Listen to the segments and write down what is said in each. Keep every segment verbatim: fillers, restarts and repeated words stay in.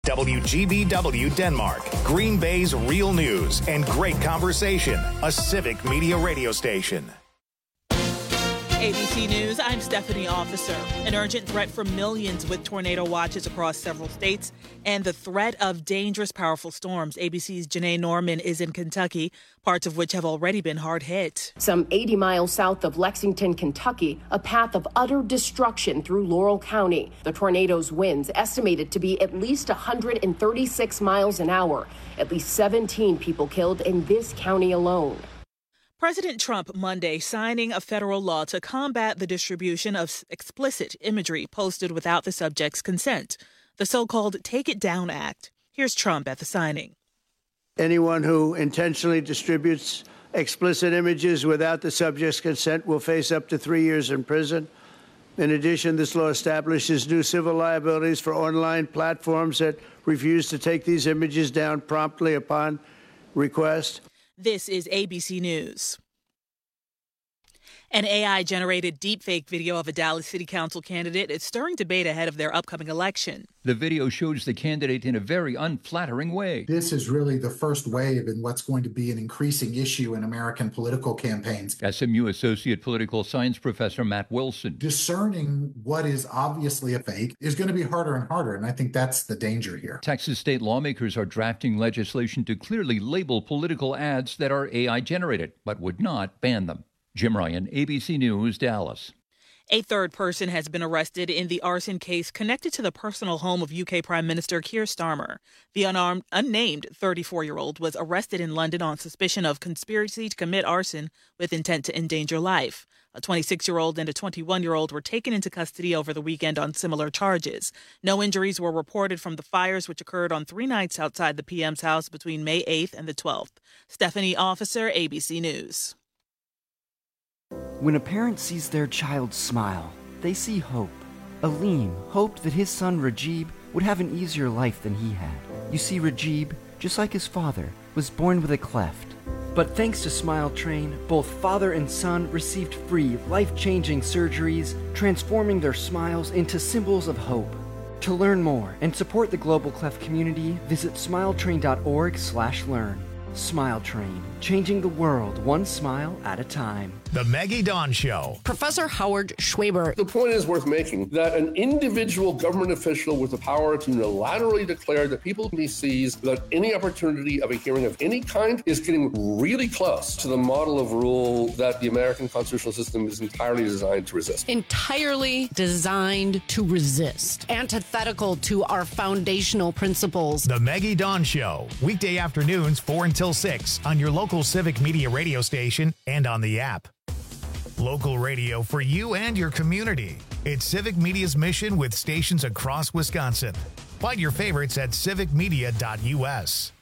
W G B W Denmark, Green Bay's real news and great conversation. A Civic Media radio station. A B C News, I'm Stephanie Officer. An urgent threat for millions with tornado watches across several states and the threat of dangerous, powerful storms. A B C's Janae Norman is in Kentucky, parts of which have already been hard hit. Some eighty miles south of Lexington, Kentucky, a path of utter destruction through Laurel County. The tornado's winds estimated to be at least one hundred thirty-six miles an hour. At least seventeen people killed in this county alone. President Trump Monday signing a federal law to combat the distribution of explicit imagery posted without the subject's consent, the so-called Take It Down Act. Here's Trump at the signing. Anyone who intentionally distributes explicit images without the subject's consent will face up to three years in prison. In addition, this law establishes new civil liabilities for online platforms that refuse to take these images down promptly upon request. This is A B C News. An A I-generated deepfake video of a Dallas City Council candidate is stirring debate ahead of their upcoming election. The video shows the candidate in a very unflattering way. This is really the first wave in what's going to be an increasing issue in American political campaigns. S M U Associate Political Science Professor Matt Wilson. Discerning what is obviously a fake is going to be harder and harder, and I think that's the danger here. Texas state lawmakers are drafting legislation to clearly label political ads that are A I-generated, but would not ban them. Jim Ryan, A B C News, Dallas. A third person has been arrested in the arson case connected to the personal home of U K Prime Minister Keir Starmer. The unarmed, unnamed thirty-four-year-old was arrested in London on suspicion of conspiracy to commit arson with intent to endanger life. A twenty-six-year-old and a twenty-one-year-old were taken into custody over the weekend on similar charges. No injuries were reported from the fires, which occurred on three nights outside the P M's house between May eighth and the twelfth. Stephanie Officer, A B C News. When a parent sees their child smile, they see hope. Aleem hoped that his son Rajib would have an easier life than he had. You see, Rajib, just like his father, was born with a cleft. But thanks to Smile Train, both father and son received free, life-changing surgeries, transforming their smiles into symbols of hope. To learn more and support the global cleft community, visit smiletrain.org slash learn. Smile Train, changing the world one smile at a time. The Maggie Dawn Show. Professor Howard Schwaber. The point is worth making that an individual government official with the power to unilaterally declare that people he sees without any opportunity of a hearing of any kind is getting really close to the model of rule that the American constitutional system is entirely designed to resist. Entirely designed to resist. Antithetical to our foundational principles. The Maggie Dawn Show. Weekday afternoons, four until six on your local Civic Media radio station and on the app. Local radio for you and your community. It's Civic Media's mission with stations across Wisconsin. Find your favorites at civic media dot u s.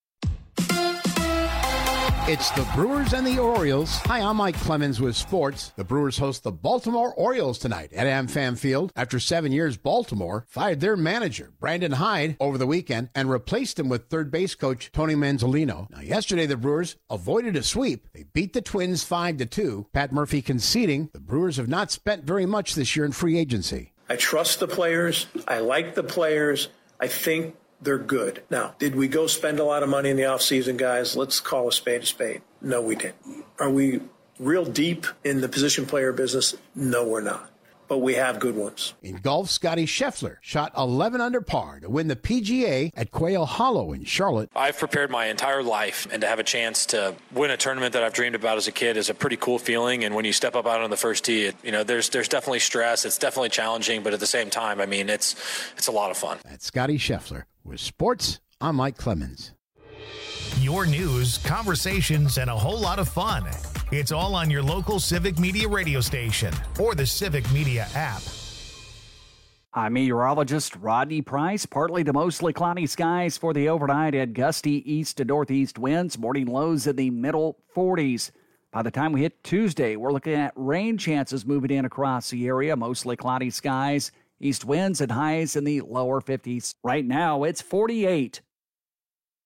It's the Brewers and the Orioles. Hi, I'm Mike Clemens with sports. The Brewers host the Baltimore Orioles tonight at AmFam Field. After seven years, Baltimore fired their manager, Brandon Hyde, over the weekend and replaced him with third base coach Tony Manzolino. Now, yesterday, the Brewers avoided a sweep. They beat the Twins five to two. Pat Murphy conceding the Brewers have not spent very much this year in free agency. I trust the players. I like the players. I think they're good. Now, did we go spend a lot of money in the offseason, guys? Let's call a spade a spade. No, we didn't. Are we real deep in the position player business? No, we're not. But we have good ones. In golf, Scotty Scheffler shot eleven under par to win the P G A at Quail Hollow in Charlotte. I've prepared my entire life, and to have a chance to win a tournament that I've dreamed about as a kid is a pretty cool feeling. And when you step up out on the first tee, it, you know, there's there's definitely stress. It's definitely challenging, but at the same time, I mean, it's it's a lot of fun. That's Scotty Scheffler. With sports, I'm Mike Clemens. Your news, conversations, and a whole lot of fun. It's all on your local Civic Media radio station or the Civic Media app. I'm meteorologist Rodney Price. Partly to mostly cloudy skies for the overnight and gusty east to northeast winds. Morning lows in the middle forties. By the time we hit Tuesday, we're looking at rain chances moving in across the area. Mostly cloudy skies. East winds and highs in the lower fifties. Right now, it's forty-eight.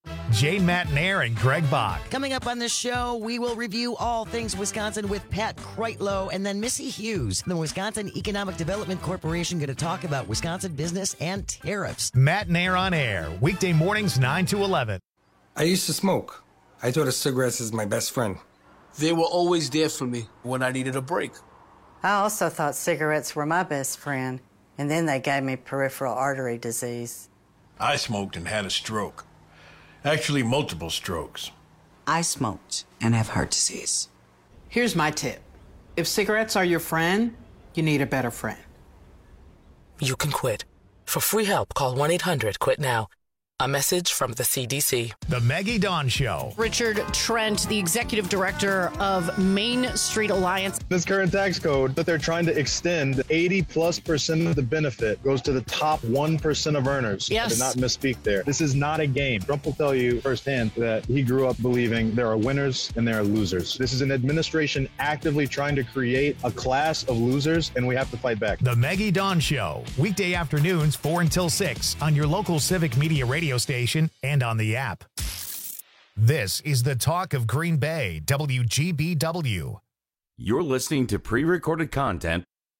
Jane Matnair and Greg Bach. Coming up on the show, we will review all things Wisconsin with Pat Kreitlow and then Missy Hughes, the Wisconsin Economic Development Corporation, going to talk about Wisconsin business and tariffs. Matnair on air, weekday mornings nine to eleven. I used to smoke. I thought of cigarettes as my best friend. They were always there for me when I needed a break. I also thought cigarettes were my best friend, and then they gave me peripheral artery disease. I smoked and had a stroke. Actually, multiple strokes. I smoked and have heart disease. Here's my tip. If cigarettes are your friend, you need a better friend. You can quit. For free help, call one eight hundred quit now. A message from the C D C. The Maggie Dawn Show. Richard Trent, the executive director of Main Street Alliance. This current tax code that they're trying to extend, eighty plus percent of the benefit goes to the top one percent of earners. Yes. I did not misspeak there. This is not a game. Trump will tell you firsthand that he grew up believing there are winners and there are losers. This is an administration actively trying to create a class of losers, and we have to fight back. The Maggie Dawn Show. Weekday afternoons four until six on your local Civic Media radio station and on the app. This is the talk of Green Bay, W G B W. You're listening to pre-recorded content.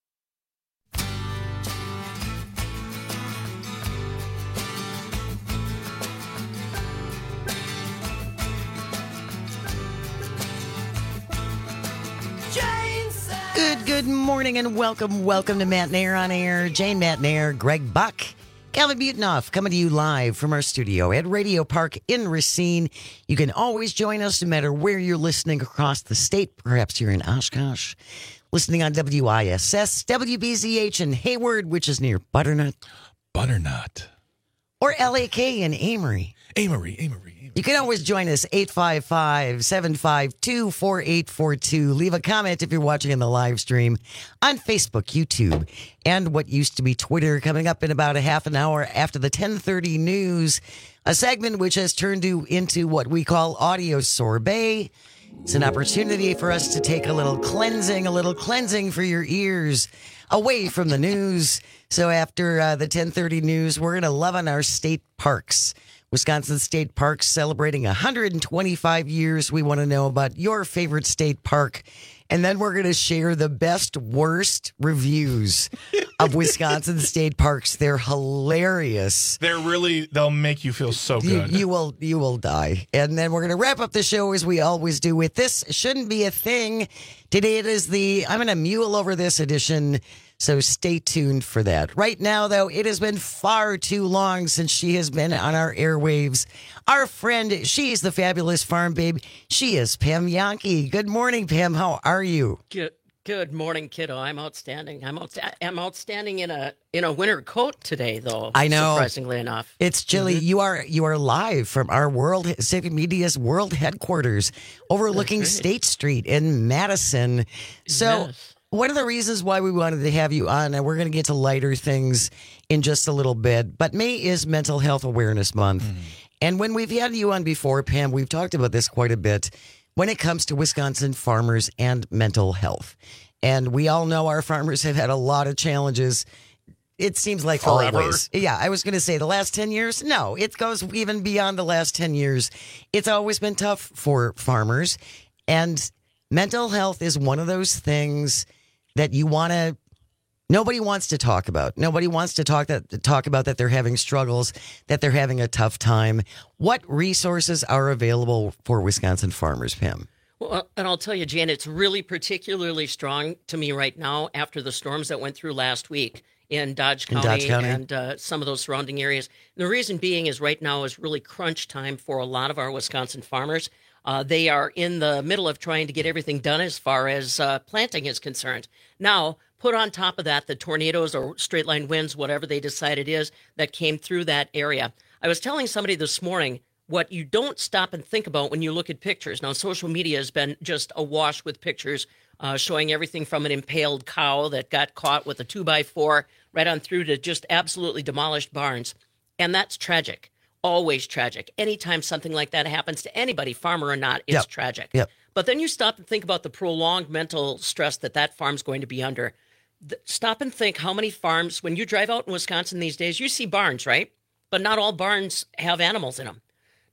Good, good morning and welcome, welcome to Matnair on Air. Jane Matnair, Greg Buck, Calvin Butenoff coming to you live from our studio at Radio Park in Racine. You can always join us no matter where you're listening across the state. Perhaps you're in Oshkosh, listening on W I S S, W B Z H in Hayward, which is near Butternut. Butternut. Or L A K in Amory. Amory, Amory. You can always join us, eight five five, seven five two, four eight four two. Leave a comment if you're watching in the live stream on Facebook, YouTube, and what used to be Twitter. Coming up in about a half an hour after the ten thirty news, a segment which has turned into what we call audio sorbet. It's an opportunity for us to take a little cleansing, a little cleansing for your ears away from the news. So after uh, the ten thirty news, we're going to love on our state parks. Wisconsin State Parks celebrating one hundred twenty-five years. We want to know about your favorite state park. And then we're going to share the best, worst reviews of Wisconsin State Parks. They're hilarious. They're really, they'll make you feel so good. You, you will you will die. And then we're going to wrap up the show as we always do with This Shouldn't Be a Thing. Today it is the, I'm going to mule over this edition, so stay tuned for that. Right now, though, it has been far too long since she has been on our airwaves. Our friend, she is the fabulous farm babe. She is Pam Yankee. Good morning, Pam. How are you? Good, good morning, kiddo. I'm outstanding. I'm out, I'm outstandanding in a in a winter coat today, though. I know. Surprisingly enough, it's chilly. Mm-hmm. You are you are live from our World Civic Media's world headquarters, overlooking State Street in Madison. So. Yes. One of the reasons why we wanted to have you on, and we're going to get to lighter things in just a little bit, but May is Mental Health Awareness Month. Mm. And when we've had you on before, Pam, we've talked about this quite a bit when it comes to Wisconsin farmers and mental health. And we all know our farmers have had a lot of challenges. It seems like Forever. always. Yeah, I was going to say the last ten years. No, it goes even beyond the last ten years. It's always been tough for farmers. And mental health is one of those things that you want to, nobody wants to talk about. Nobody wants to talk that talk about that they're having struggles, that they're having a tough time. What resources are available for Wisconsin farmers, Pam? Well, and I'll tell you, Jan, it's really particularly strong to me right now after the storms that went through last week in Dodge County, in Dodge County. and uh, some of those surrounding areas. And the reason being is right now is really crunch time for a lot of our Wisconsin farmers. Uh, they are in the middle of trying to get everything done as far as uh, planting is concerned. Now, put on top of that the tornadoes or straight line winds, whatever they decide it is, that came through that area. I was telling somebody this morning what you don't stop and think about when you look at pictures. Now, social media has been just awash with pictures uh, showing everything from an impaled cow that got caught with a two by four right on through to just absolutely demolished barns. And that's tragic. Always tragic. Anytime something like that happens to anybody, farmer or not, it's yep. tragic. Yep. But then you stop and think about the prolonged mental stress that that farm's going to be under. The, stop and think how many farms, when you drive out in Wisconsin these days, you see barns, right? But not all barns have animals in them.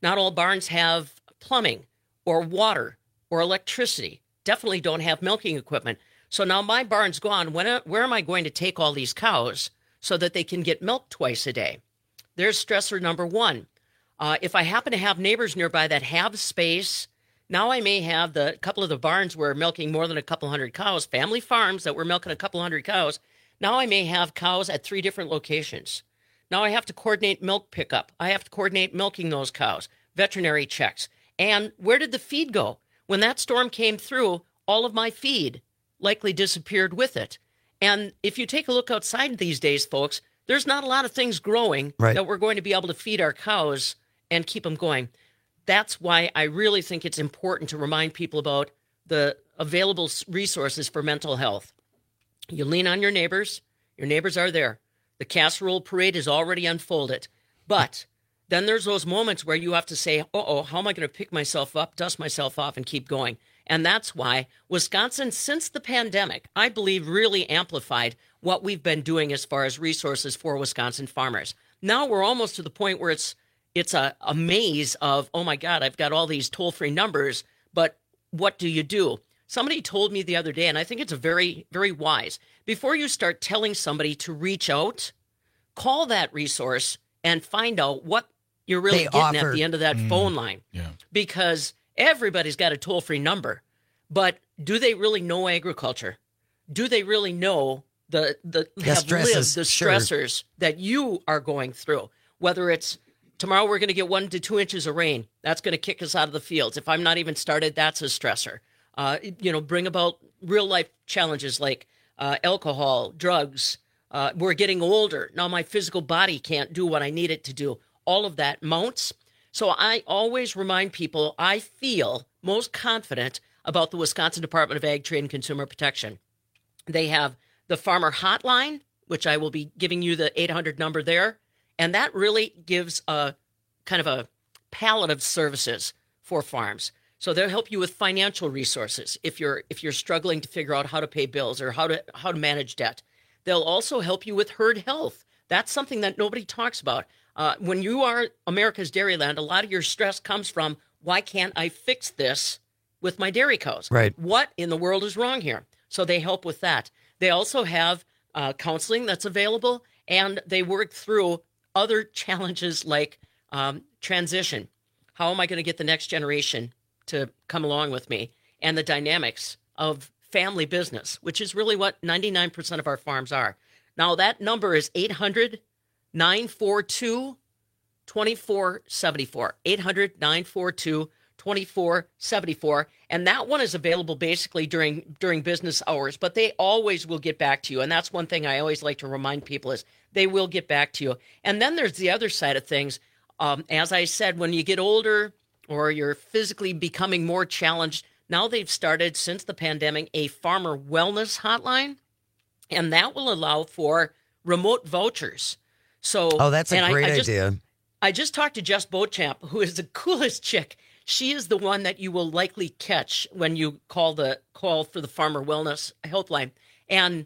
Not all barns have plumbing or water or electricity. Definitely don't have milking equipment. So now my barn's gone. When, where am I going to take all these cows so that they can get milked twice a day? There's stressor number one. Uh, if I happen to have neighbors nearby that have space, now I may have the couple of the barns where milking more than a couple hundred cows, family farms that were milking a couple hundred cows. Now I may have cows at three different locations. Now I have to coordinate milk pickup. I have to coordinate milking those cows, veterinary checks. And where did the feed go? When that storm came through, all of my feed likely disappeared with it. And if you take a look outside these days, folks, there's not a lot of things growing right. that we're going to be able to feed our cows and keep them going. That's why I really think it's important to remind people about the available resources for mental health. You lean on your neighbors. Your neighbors are there. The casserole parade is already unfolded. But then there's those moments where you have to say, uh-oh, how am I going to pick myself up, dust myself off, and keep going? And that's why Wisconsin, since the pandemic, I believe really amplified what we've been doing as far as resources for Wisconsin farmers. Now we're almost to the point where it's it's a, a maze of, oh, my God, I've got all these toll-free numbers, but what do you do? Somebody told me the other day, and I think it's a very, very wise, before you start telling somebody to reach out, call that resource and find out what you're really They getting offer- at the end of that Mm. phone line. Yeah. Because everybody's got a toll-free number, but do they really know agriculture? Do they really know the the The have stresses, lived the sure. stressors that you are going through? Whether it's tomorrow we're going to get one to two inches of rain, that's going to kick us out of the fields. If I'm not even started, that's a stressor. Uh, you know, bring about real life challenges like uh, alcohol, drugs. Uh, we're getting older now. My physical body can't do what I need it to do. All of that mounts. So I always remind people I feel most confident about the Wisconsin Department of Ag, Trade, and Consumer Protection. They have the Farmer Hotline, which I will be giving you the eight hundred number there. And that really gives a kind of a palette of services for farms. So they'll help you with financial resources if you're if you're struggling to figure out how to pay bills or how to how to manage debt. They'll also help you with herd health. That's something that nobody talks about. Uh, when you are America's Dairyland, a lot of your stress comes from, why can't I fix this with my dairy cows? Right. What in the world is wrong here? So they help with that. They also have uh, counseling that's available, and they work through other challenges like um, transition. How am I going to get the next generation to come along with me? And the dynamics of family business, which is really what ninety-nine percent of our farms are. Now, that number is eight hundred, nine four two, two four seven four. eight hundred, nine four two, two four seven four. And that one is available basically during during business hours, but they always will get back to you. And that's one thing I always like to remind people is they will get back to you. And then there's the other side of things. Um, as I said, when you get older or you're physically becoming more challenged, now they've started, since the pandemic, a farmer wellness hotline, and that will allow for remote vouchers. So, Oh, that's a and I- great I just- idea. I just talked to Jess Beauchamp, who is the coolest chick. She is the one that you will likely catch when you call the call for the Farmer Wellness Helpline. And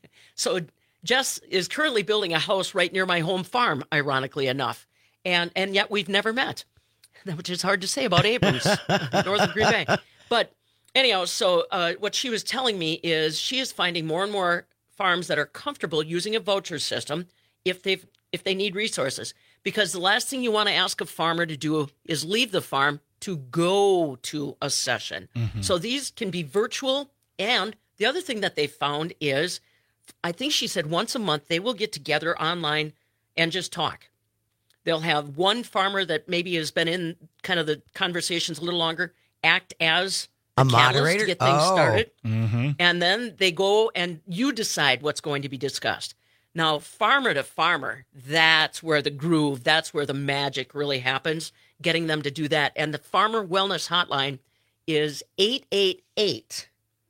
so Jess is currently building a house right near my home farm, ironically enough. And and yet we've never met, which is hard to say about Abrams, Northern Green Bay. But anyhow, so uh, what she was telling me is she is finding more and more farms that are comfortable using a voucher system if they've if they need resources. Because the last thing you want to ask a farmer to do is leave the farm to go to a session. Mhm. So these can be virtual. And the other thing that they found is, I think she said once a month they will get together online and just talk. They'll have one farmer that maybe has been in kind of the conversations a little longer act as A the catalyst moderator? to get things Oh. started. Mm-hmm. And then they go and you decide what's going to be discussed. Now, farmer to farmer, that's where the groove, that's where the magic really happens, getting them to do that. And the Farmer Wellness Hotline is eight eight eight,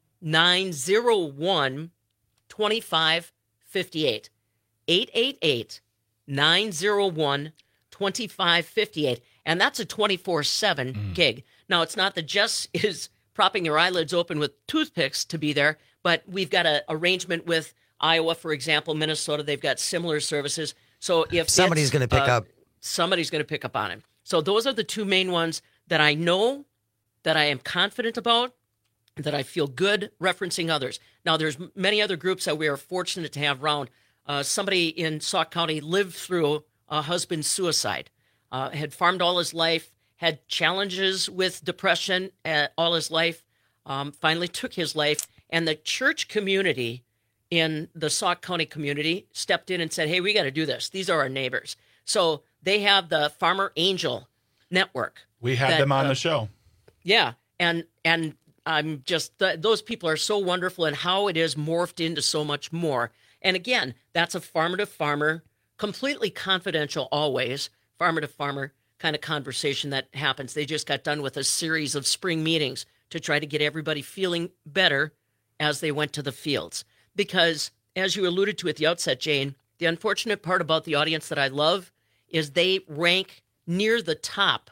nine oh one, two five five eight. eight eight eight, nine oh one, two five five eight. And that's a twenty-four seven gig. Now, it's not that Jess is propping their eyelids open with toothpicks to be there, but we've got an arrangement with Iowa, for example, Minnesota. They've got similar services. So if Somebody's it's, gonna pick uh, up. somebody's going to pick up on him. So those are the two main ones that I know, that I am confident about, that I feel good referencing others. Now, there's many other groups that we are fortunate to have around. Uh, somebody in Sauk County lived through a husband's suicide, uh, had farmed all his life, had challenges with depression uh, all his life, um, finally took his life, and the church community in the Sauk County community stepped in and said, hey, we got to do this. These are our neighbors. So they have the Farmer Angel Network. We had that, them on uh, the show. Yeah, and and I'm just, th- those people are so wonderful, and how it is morphed into so much more. And again, that's a farmer to farmer, completely confidential always, farmer to farmer kind of conversation that happens. They just got done with a series of spring meetings to try to get everybody feeling better as they went to the fields. Because as you alluded to at the outset, Jane, the unfortunate part about the audience that I love is they rank near the top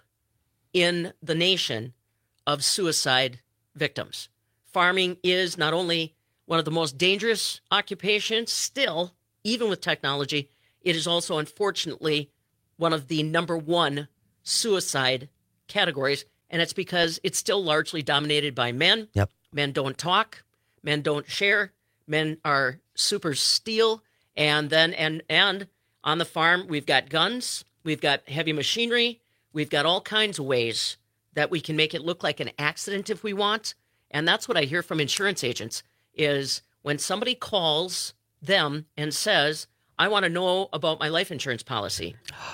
in the nation of suicide victims. Farming is not only one of the most dangerous occupations still, even with technology, it is also, unfortunately, one of the number one suicide categories, and it's because it's still largely dominated by men. Yep. Men don't talk, men don't share, men are super steal, and then and and on the farm we've got guns, we've got heavy machinery, we've got all kinds of ways that we can make it look like an accident if we want. And that's what I hear from insurance agents is when somebody calls them and says, I want to know about my life insurance policy.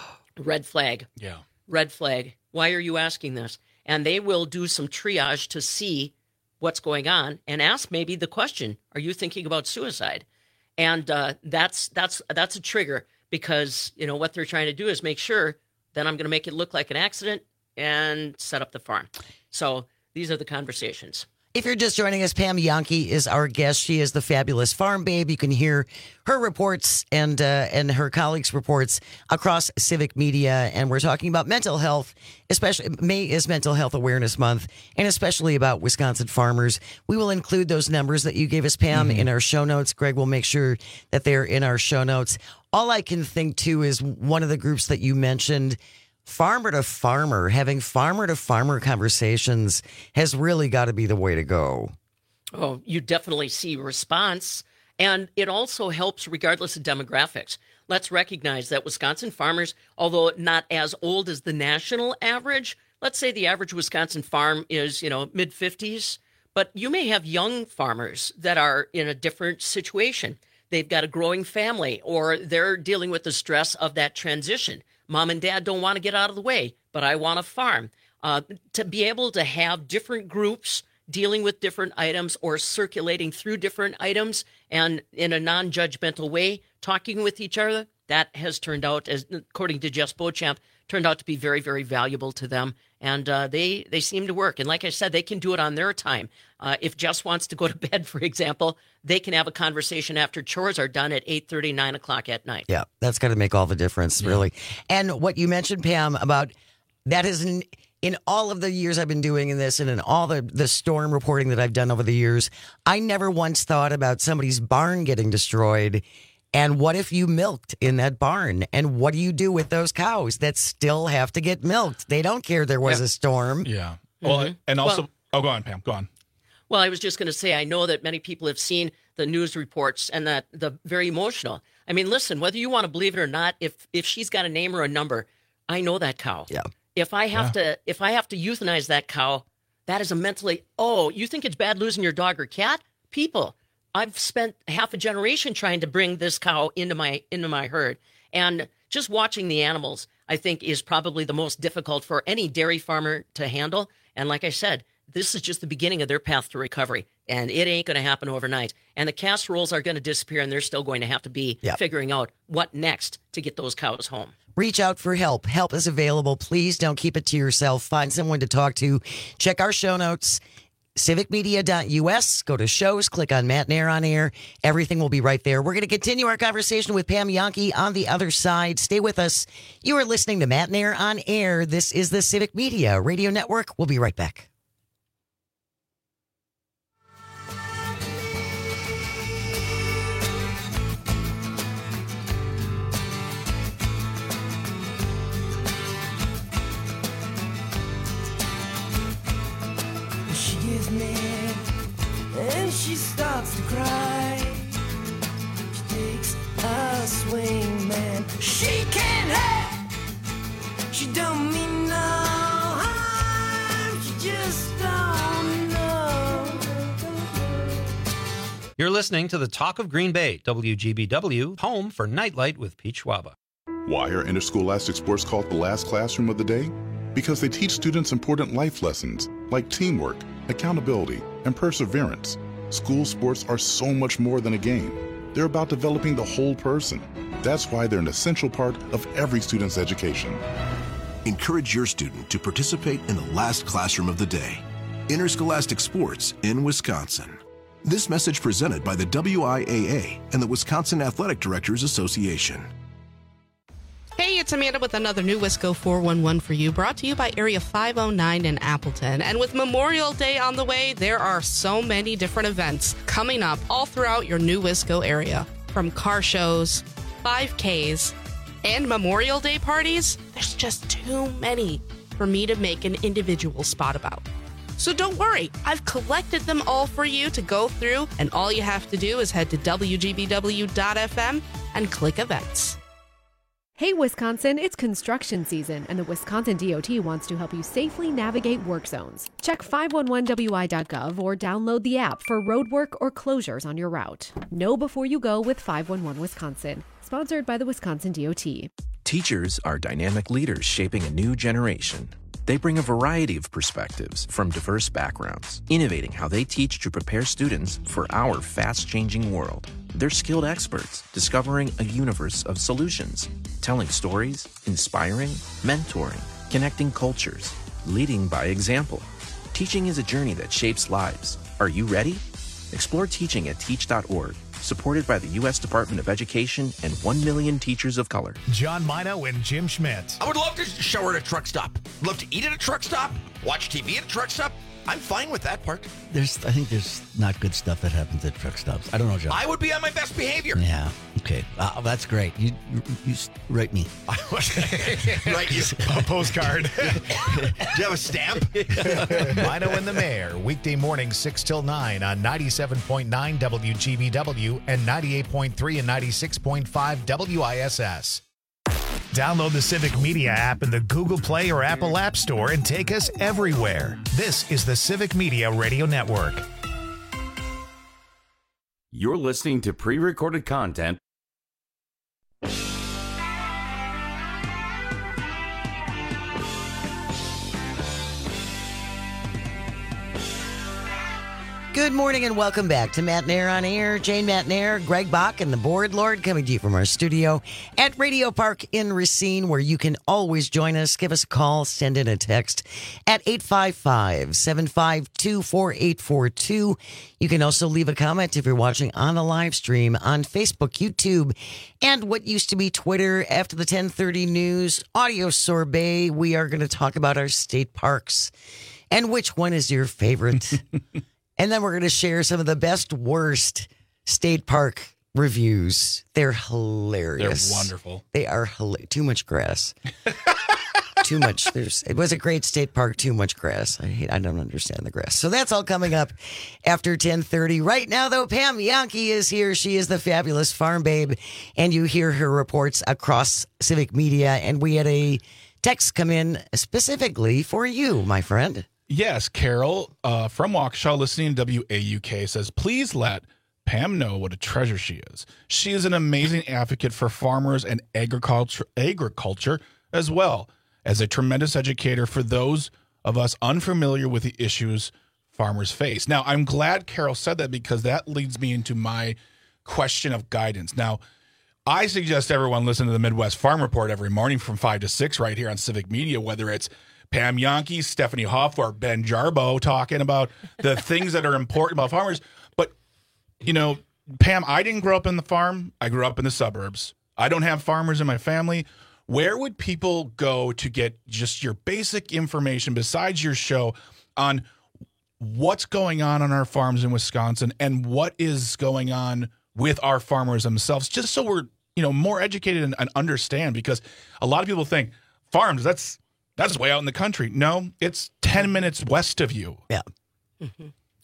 Red flag. Yeah. Red flag. Why are you asking this? And they will do some triage to see what's going on and ask maybe the question, are you thinking about suicide? And uh, that's that's that's a trigger because, you know, what they're trying to do is make sure that I'm going to make it look like an accident and set up the farm. So these are the conversations. If you're just joining us, Pam Jahnke is our guest. She is the fabulous farm babe. You can hear her reports and uh, and her colleagues' reports across Civic Media. And we're talking about mental health, especially May is Mental Health Awareness Month, and especially about Wisconsin farmers. We will include those numbers that you gave us, Pam, mm-hmm. in our show notes. Greg will make sure that they're in our show notes. All I can think, too, is one of the groups that you mentioned, farmer to farmer, having farmer to farmer conversations has really got to be the way to go. Oh, you definitely see response. And it also helps regardless of demographics. Let's recognize that Wisconsin farmers, although not as old as the national average, let's say the average Wisconsin farm is, you know, mid fifties, but you may have young farmers that are in a different situation. They've got a growing family or they're dealing with the stress of that transition. Mom and dad don't want to get out of the way, but I want to farm. Uh, to be able to have different groups dealing with different items or circulating through different items and in a non-judgmental way, talking with each other, that has turned out, as according to Jess Beauchamp, turned out to be very, very valuable to them. And uh, they, they seem to work. And like I said, they can do it on their time. Uh, if Jess wants to go to bed, for example, they can have a conversation after chores are done at eight thirty, nine o'clock at night. Yeah, that's going to make all the difference, yeah. really. And what you mentioned, Pam, about that is in, in all of the years I've been doing in this and in all the, the storm reporting that I've done over the years, I never once thought about somebody's barn getting destroyed. And what if you milked in that barn? And what do you do with those cows that still have to get milked? They don't care there was yeah. a storm. Yeah. Well, mm-hmm. and also, well, oh, go on, Pam, go on. Well, I was just going to say, I know that many people have seen the news reports and that the very emotional. I mean, listen, whether you want to believe it or not, if if she's got a name or a number, I know that cow. Yeah. If I have yeah. to, if I have to euthanize that cow, that is a mentally. Oh, you think it's bad losing your dog or cat? People. I've spent half a generation trying to bring this cow into my into my herd. And just watching the animals, I think, is probably the most difficult for any dairy farmer to handle. And like I said, this is just the beginning of their path to recovery. And it ain't going to happen overnight. And the casseroles are going to disappear, and they're still going to have to be yep. figuring out what next to get those cows home. Reach out for help. Help is available. Please don't keep it to yourself. Find someone to talk to. Check our show notes. civic media dot U S. Go to shows, click on Matt Nair on air. Everything will be right there. We're going to continue our conversation with Pam Jahnke on the other side. Stay with us. You are listening to Matt Nair on air. This is the Civic Media Radio Network. We'll be right back. me, and she starts to cry. She takes a swing, man. She can't help. She don't mean no harm. She just don't know. You're listening to the Talk of Green Bay, W G B W, home for Nightlight with Pete Schwaba. Why are interscholastic sports called the last classroom of the day? Because they teach students important life lessons like teamwork, accountability, and perseverance. School sports are so much more than a game. They're about developing the whole person. That's why they're an essential part of every student's education. Encourage your student to participate in the last classroom of the day. Interscholastic sports in Wisconsin. This message presented by the W I A A and the Wisconsin Athletic Directors Association. Hey, it's Amanda with another new Wisco four one one for you, brought to you by Area five oh nine in Appleton. And with Memorial Day on the way, there are so many different events coming up all throughout your new Wisco area. From car shows, five Ks, and Memorial Day parties, there's just too many for me to make an individual spot about. So don't worry, I've collected them all for you to go through, and all you have to do is head to W G B W dot F M and click events. Hey Wisconsin, it's construction season, and the Wisconsin D O T wants to help you safely navigate work zones. Check five one one W I dot gov or download the app for roadwork or closures on your route. Know before you go with five one one Wisconsin, sponsored by the Wisconsin D O T. Teachers are dynamic leaders shaping a new generation. They bring a variety of perspectives from diverse backgrounds, innovating how they teach to prepare students for our fast-changing world. They're skilled experts, discovering a universe of solutions, telling stories, inspiring, mentoring, connecting cultures, leading by example. Teaching is a journey that shapes lives. Are you ready? Explore teaching at teach dot org, supported by the U S Department of Education and one million teachers of color. John Mino and Jim Schmidt. I would love to shower at a truck stop. Love to eat at a truck stop. Watch T V at a truck stop. I'm fine with that part. There's, I think there's not good stuff that happens at truck stops. I don't know, John. I would be on my best behavior. Yeah. Okay. Uh, that's great. You, you, you write me. Right. You. A postcard. Do you have a stamp? Mino and the Mayor, weekday morning six till nine on ninety-seven point nine W G B W and ninety-eight point three and ninety-six point five W I S S. Download the Civic Media app in the Google Play or Apple App Store and take us everywhere. This is the Civic Media Radio Network. You're listening to pre-recorded content. Good morning and welcome back to Matt Nair on Air. Jane Matt Nair, Greg Bach, and the Board Lord coming to you from our studio at Radio Park in Racine, where you can always join us. Give us a call, send in a text at eight five five, seven five two, four eight four two. You can also leave a comment if you're watching on the live stream on Facebook, YouTube, and what used to be Twitter. After the ten thirty news audio sorbet, we are going to talk about our state parks and which one is your favorite. And then we're going to share some of the best, worst state park reviews. They're hilarious. They're wonderful. They are hilarious. Too much grass. Too much. There's. It was a great state park. Too much grass. I hate. I don't understand the grass. So that's all coming up after ten thirty. Right now, though, Pam Yankee is here. She is the fabulous farm babe, and you hear her reports across Civic Media. And we had a text come in specifically for you, my friend. Yes, Carol uh, from Waukesha, listening to W A U K, says, please let Pam know what a treasure she is. She is an amazing advocate for farmers and agriculture, agriculture as well as a tremendous educator for those of us unfamiliar with the issues farmers face. Now, I'm glad Carol said that because that leads me into my question of guidance. Now, I suggest everyone listen to the Midwest Farm Report every morning from five to six right here on Civic Media, whether it's Pam Yankee, Stephanie Huff, or Ben Jarbo talking about the things that are important about farmers. But, you know, Pam, I didn't grow up in the farm. I grew up in the suburbs. I don't have farmers in my family. Where would people go to get just your basic information besides your show on what's going on on our farms in Wisconsin and what is going on with our farmers themselves, just so we're, you know, more educated and, and understand? Because a lot of people think farms, that's That's way out in the country. No, it's ten minutes west of you. Yeah. Mm-hmm.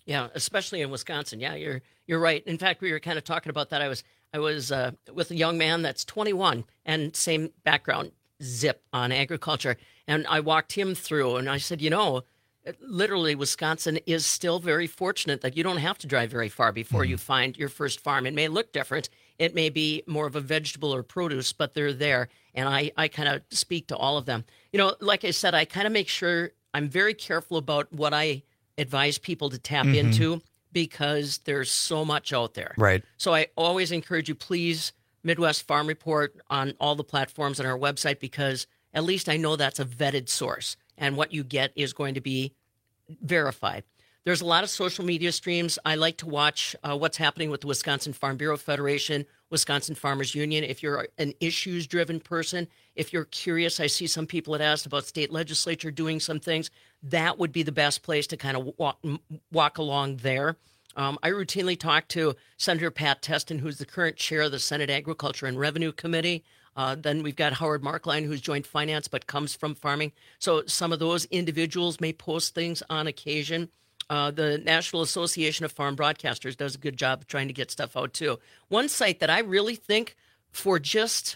Yeah, especially in Wisconsin. Yeah, you're you're right. In fact, we were kind of talking about that. I was I was uh, with a young man that's twenty-one and same background, zip on agriculture, and I walked him through, and I said, you know, literally, Wisconsin is still very fortunate that you don't have to drive very far before mm-hmm. you find your first farm. It may look different. It may be more of a vegetable or produce, but they're there. And I, I kind of speak to all of them. You know, like I said, I kind of make sure I'm very careful about what I advise people to tap mm-hmm. into because there's so much out there. Right. So I always encourage you, please, Midwest Farm Report on all the platforms on our website, because at least I know that's a vetted source. And what you get is going to be verified. There's a lot of social media streams. I like to watch uh, what's happening with the Wisconsin Farm Bureau Federation, Wisconsin Farmers Union. If you're an issues-driven person, if you're curious, I see some people had asked about state legislature doing some things. That would be the best place to kind of walk, walk along there. Um, I routinely talk to Senator Pat Testin, who's the current chair of the Senate Agriculture and Revenue Committee. Uh, then we've got Howard Markline, who's joined finance but comes from farming. So some of those individuals may post things on occasion. Uh, the National Association of Farm Broadcasters does a good job of trying to get stuff out, too. One site that I really think for just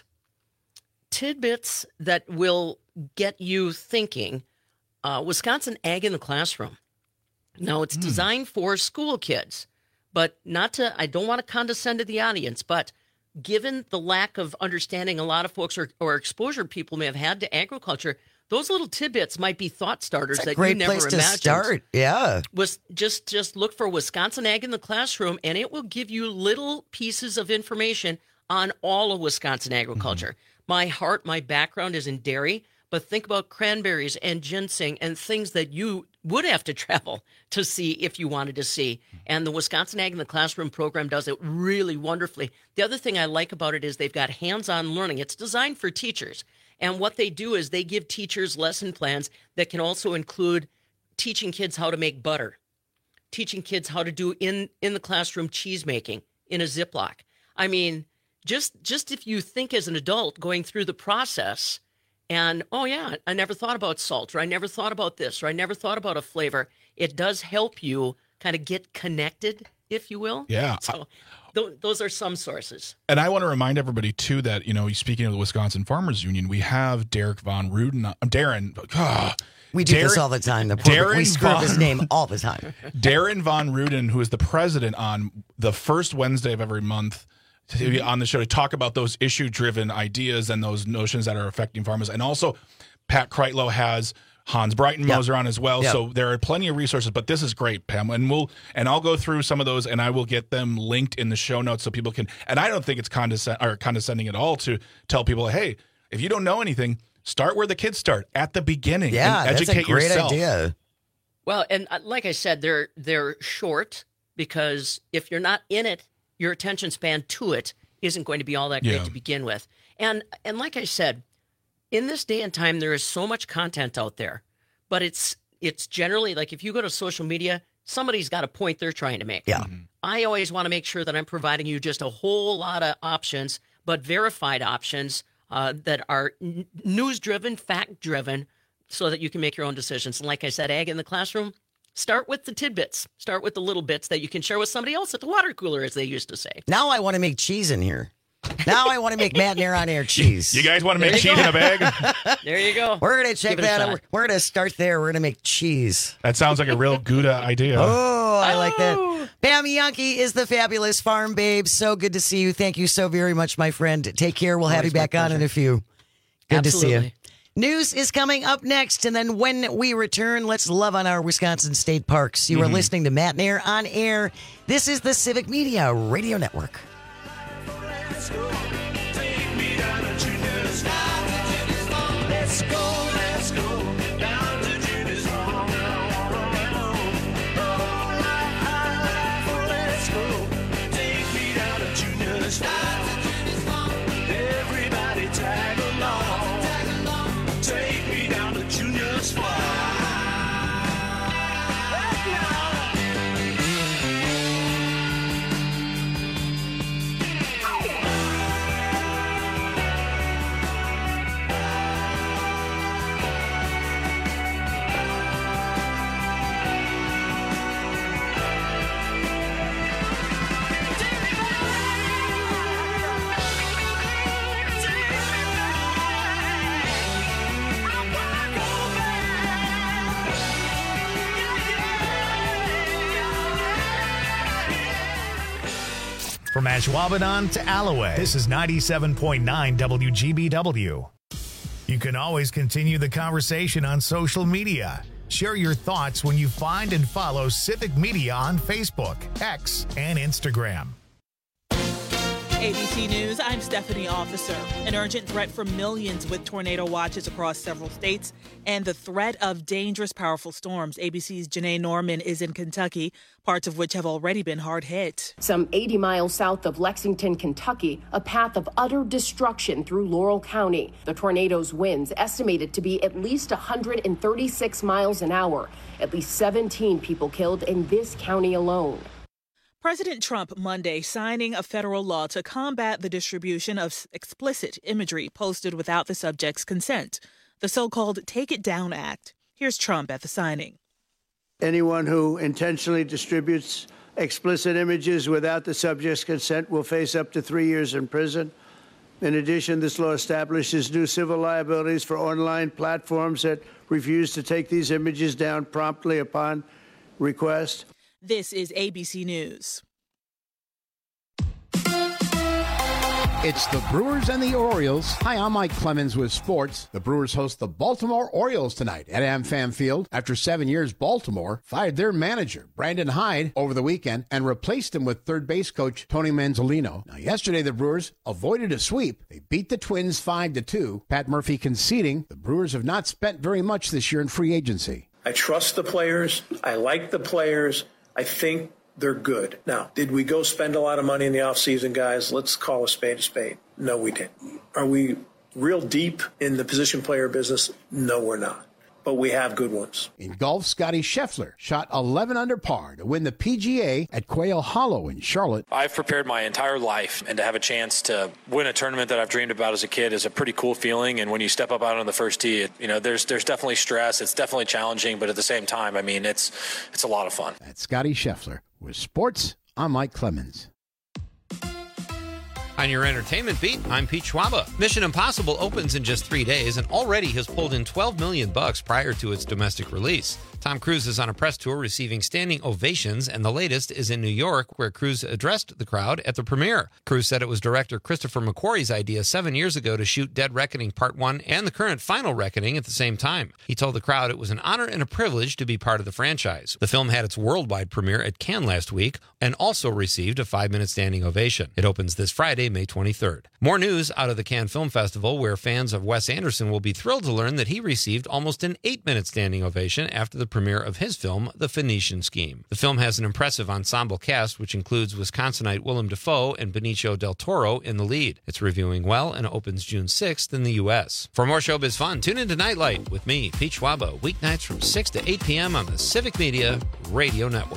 tidbits that will get you thinking, uh, Wisconsin Ag in the Classroom. Now, it's mm. designed for school kids, but not to, I don't want to condescend to the audience, but given the lack of understanding a lot of folks or, or exposure people may have had to agriculture, those little tidbits might be thought starters that you never imagined. Great place to start. Yeah. Was just just look for Wisconsin Ag in the Classroom, and it will give you little pieces of information on all of Wisconsin agriculture. Mm-hmm. My heart, my background is in dairy, but think about cranberries and ginseng and things that you would have to travel to see if you wanted to see. And the Wisconsin Ag in the Classroom program does it really wonderfully. The other thing I like about it is they've got hands-on learning. It's designed for teachers. And what they do is they give teachers lesson plans that can also include teaching kids how to make butter, teaching kids how to do in, in the classroom cheese making in a Ziploc. I mean, just just if you think as an adult going through the process and, oh, yeah, I never thought about salt, or I never thought about this, or I never thought about a flavor, it does help you kind of get connected, if you will. Yeah. So th- those are some sources. And I want to remind everybody, too, that, you know, speaking of the Wisconsin Farmers Union, we have Derek Von Ruden, uh, Darren. Uh, we do Darren, this all the time. The Darren we screw up his name all the time. Darren Von Ruden, who is the president on the first Wednesday of every month, to be on the show to talk about those issue-driven ideas and those notions that are affecting farmers. And also, Pat Kreitlow has Hans Breitenmoser yep. on as well. Yep. So there are plenty of resources, but this is great, Pam. And we'll and I'll go through some of those, and I will get them linked in the show notes so people can. And I don't think it's condescend or condescending at all to tell people, hey, if you don't know anything, start where the kids start, at the beginning. Yeah, and educate that's a great yourself. idea. Well, and like I said, they're they're short because if you're not in it, your attention span to it isn't going to be all that great yeah. to begin with. And and like I said, in this day and time, there is so much content out there, but it's it's generally like if you go to social media, somebody's got a point they're trying to make. Yeah. Mm-hmm. I always want to make sure that I'm providing you just a whole lot of options, but verified options uh, that are n- news-driven, fact-driven, so that you can make your own decisions. And like I said, Ag in the Classroom, start with the tidbits. Start with the little bits that you can share with somebody else at the water cooler, as they used to say. Now I want to make cheese in here. Now I want to make Matt Nair on air cheese. You guys want to make cheese go. in a bag? There you go. We're going to check that out. We're, we're going to start there. We're going to make cheese. That sounds like a real Gouda idea. Oh, I like that. Pam Jahnke is the fabulous farm babe. So good to see you. Thank you so very much, my friend. Take care. We'll Always have you back on in a few. Good Absolutely. to see you. News is coming up next, and then when we return, let's love on our Wisconsin state parks. You mm-hmm. are listening to Matt Nair on air. This is the Civic Media Radio Network. Let's go, let's go, down to Judas Hall. Oh, let's go, take me down to Judas Hall. Everybody tag along, take me down to Junior's Farm. From Ashwaubenon to Alloway, this is ninety-seven point nine W G B W. You can always continue the conversation on social media. Share your thoughts when you find and follow Civic Media on Facebook, X, and Instagram. A B C News, I'm Stephanie Officer. An urgent threat for millions with tornado watches across several states and the threat of dangerous, powerful storms. A B C's Janae Norman is in Kentucky, parts of which have already been hard hit. Some eighty miles south of Lexington, Kentucky, a path of utter destruction through Laurel County. The tornado's winds estimated to be at least one hundred thirty-six miles an hour. At least seventeen people killed in this county alone. President Trump Monday signing a federal law to combat the distribution of explicit imagery posted without the subject's consent, the so-called Take It Down Act. Here's Trump at the signing. Anyone who intentionally distributes explicit images without the subject's consent will face up to three years in prison. In addition, this law establishes new civil liabilities for online platforms that refuse to take these images down promptly upon request. This is A B C News. It's the Brewers and the Orioles. Hi, I'm Mike Clemens with sports. The Brewers host the Baltimore Orioles tonight at AmFam Field. After seven years, Baltimore fired their manager, Brandon Hyde, over the weekend and replaced him with third base coach Tony Manzolino. Now, yesterday, the Brewers avoided a sweep. They beat the Twins five to two. Pat Murphy conceding the Brewers have not spent very much this year in free agency. I trust the players. I like the players. I think they're good. Now, did we go spend a lot of money in the offseason, guys? Let's call a spade a spade. No, we didn't. Are we real deep in the position player business? No, we're not. But we have good ones. In golf, Scotty Scheffler shot eleven under par to win the P G A at Quail Hollow in Charlotte. I've prepared my entire life, and to have a chance to win a tournament that I've dreamed about as a kid is a pretty cool feeling. And when you step up out on the first tee, it, you know, there's there's definitely stress. It's definitely challenging, but at the same time, I mean, it's it's a lot of fun. That's Scotty Scheffler. With sports, I'm Mike Clemens. On your entertainment beat, I'm Pete Schwaba. Mission Impossible opens in just three days and already has pulled in twelve million bucks prior to its domestic release. Tom Cruise is on a press tour receiving standing ovations, and the latest is in New York, where Cruise addressed the crowd at the premiere. Cruise said it was director Christopher McQuarrie's idea seven years ago to shoot Dead Reckoning Part one and the current Final Reckoning at the same time. He told the crowd it was an honor and a privilege to be part of the franchise. The film had its worldwide premiere at Cannes last week and also received a five-minute standing ovation. It opens this Friday, May twenty-third. More news out of the Cannes Film Festival, where fans of Wes Anderson will be thrilled to learn that he received almost an eight-minute standing ovation after the premiere of his film, The Phoenician Scheme. The film has an impressive ensemble cast, which includes Wisconsinite Willem Dafoe and Benicio del Toro in the lead. It's reviewing well and opens June sixth in the U S. For more showbiz fun, tune into Nightlight with me, Pete Schwaba, weeknights from six to eight p.m. on the Civic Media Radio Network.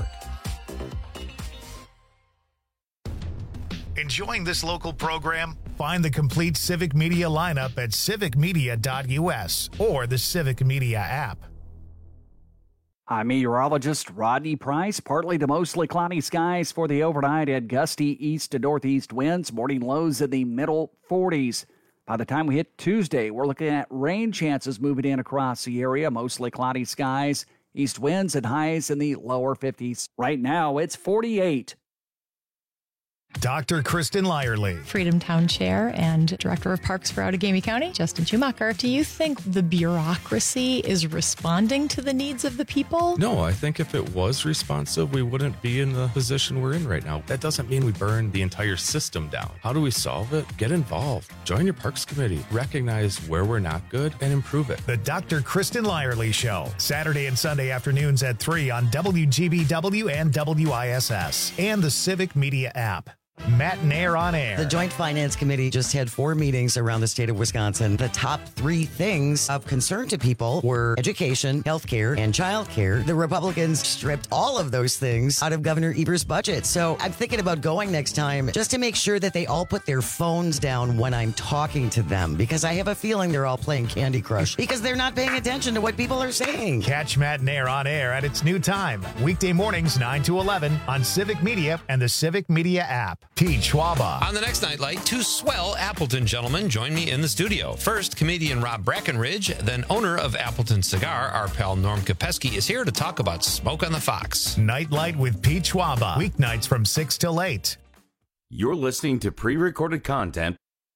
Enjoying this local program? Find the complete Civic Media lineup at civic media dot u s or the Civic Media app. I'm meteorologist Rodney Price. Partly to mostly cloudy skies for the overnight and gusty east to northeast winds. Morning lows in the middle forties. By the time we hit Tuesday, we're looking at rain chances moving in across the area. Mostly cloudy skies. East winds and highs in the lower fifties. Right now, it's forty-eight. Doctor Kristen Lyerly. Freedom Town Chair and Director of Parks for Outagamie County, Justin Schumacher. Do you think the bureaucracy is responding to the needs of the people? No, I think if it was responsive, we wouldn't be in the position we're in right now. That doesn't mean we burn the entire system down. How do we solve it? Get involved. Join your Parks Committee. Recognize where we're not good and improve it. The Doctor Kristen Lyerly Show. Saturday and Sunday afternoons at three on W G B W and W I S S and the Civic Media app. Matt Nair on air. The Joint Finance Committee just had four meetings around the state of Wisconsin. The top three things of concern to people were education, healthcare, and childcare. The Republicans stripped all of those things out of Governor Evers' budget. So I'm thinking about going next time just to make sure that they all put their phones down when I'm talking to them, because I have a feeling they're all playing Candy Crush because they're not paying attention to what people are saying. Catch Matt Nair on air at its new time, weekday mornings nine to eleven on Civic Media and the Civic Media app. Pete Schwaba. On the next Nightlight, two swell Appleton gentlemen join me in the studio. First, comedian Rob Brackenridge, then owner of Appleton Cigar, our pal Norm Kopeski, is here to talk about Smoke on the Fox. Nightlight with Pete Schwaba, weeknights from six till eight. You're listening to pre-recorded content.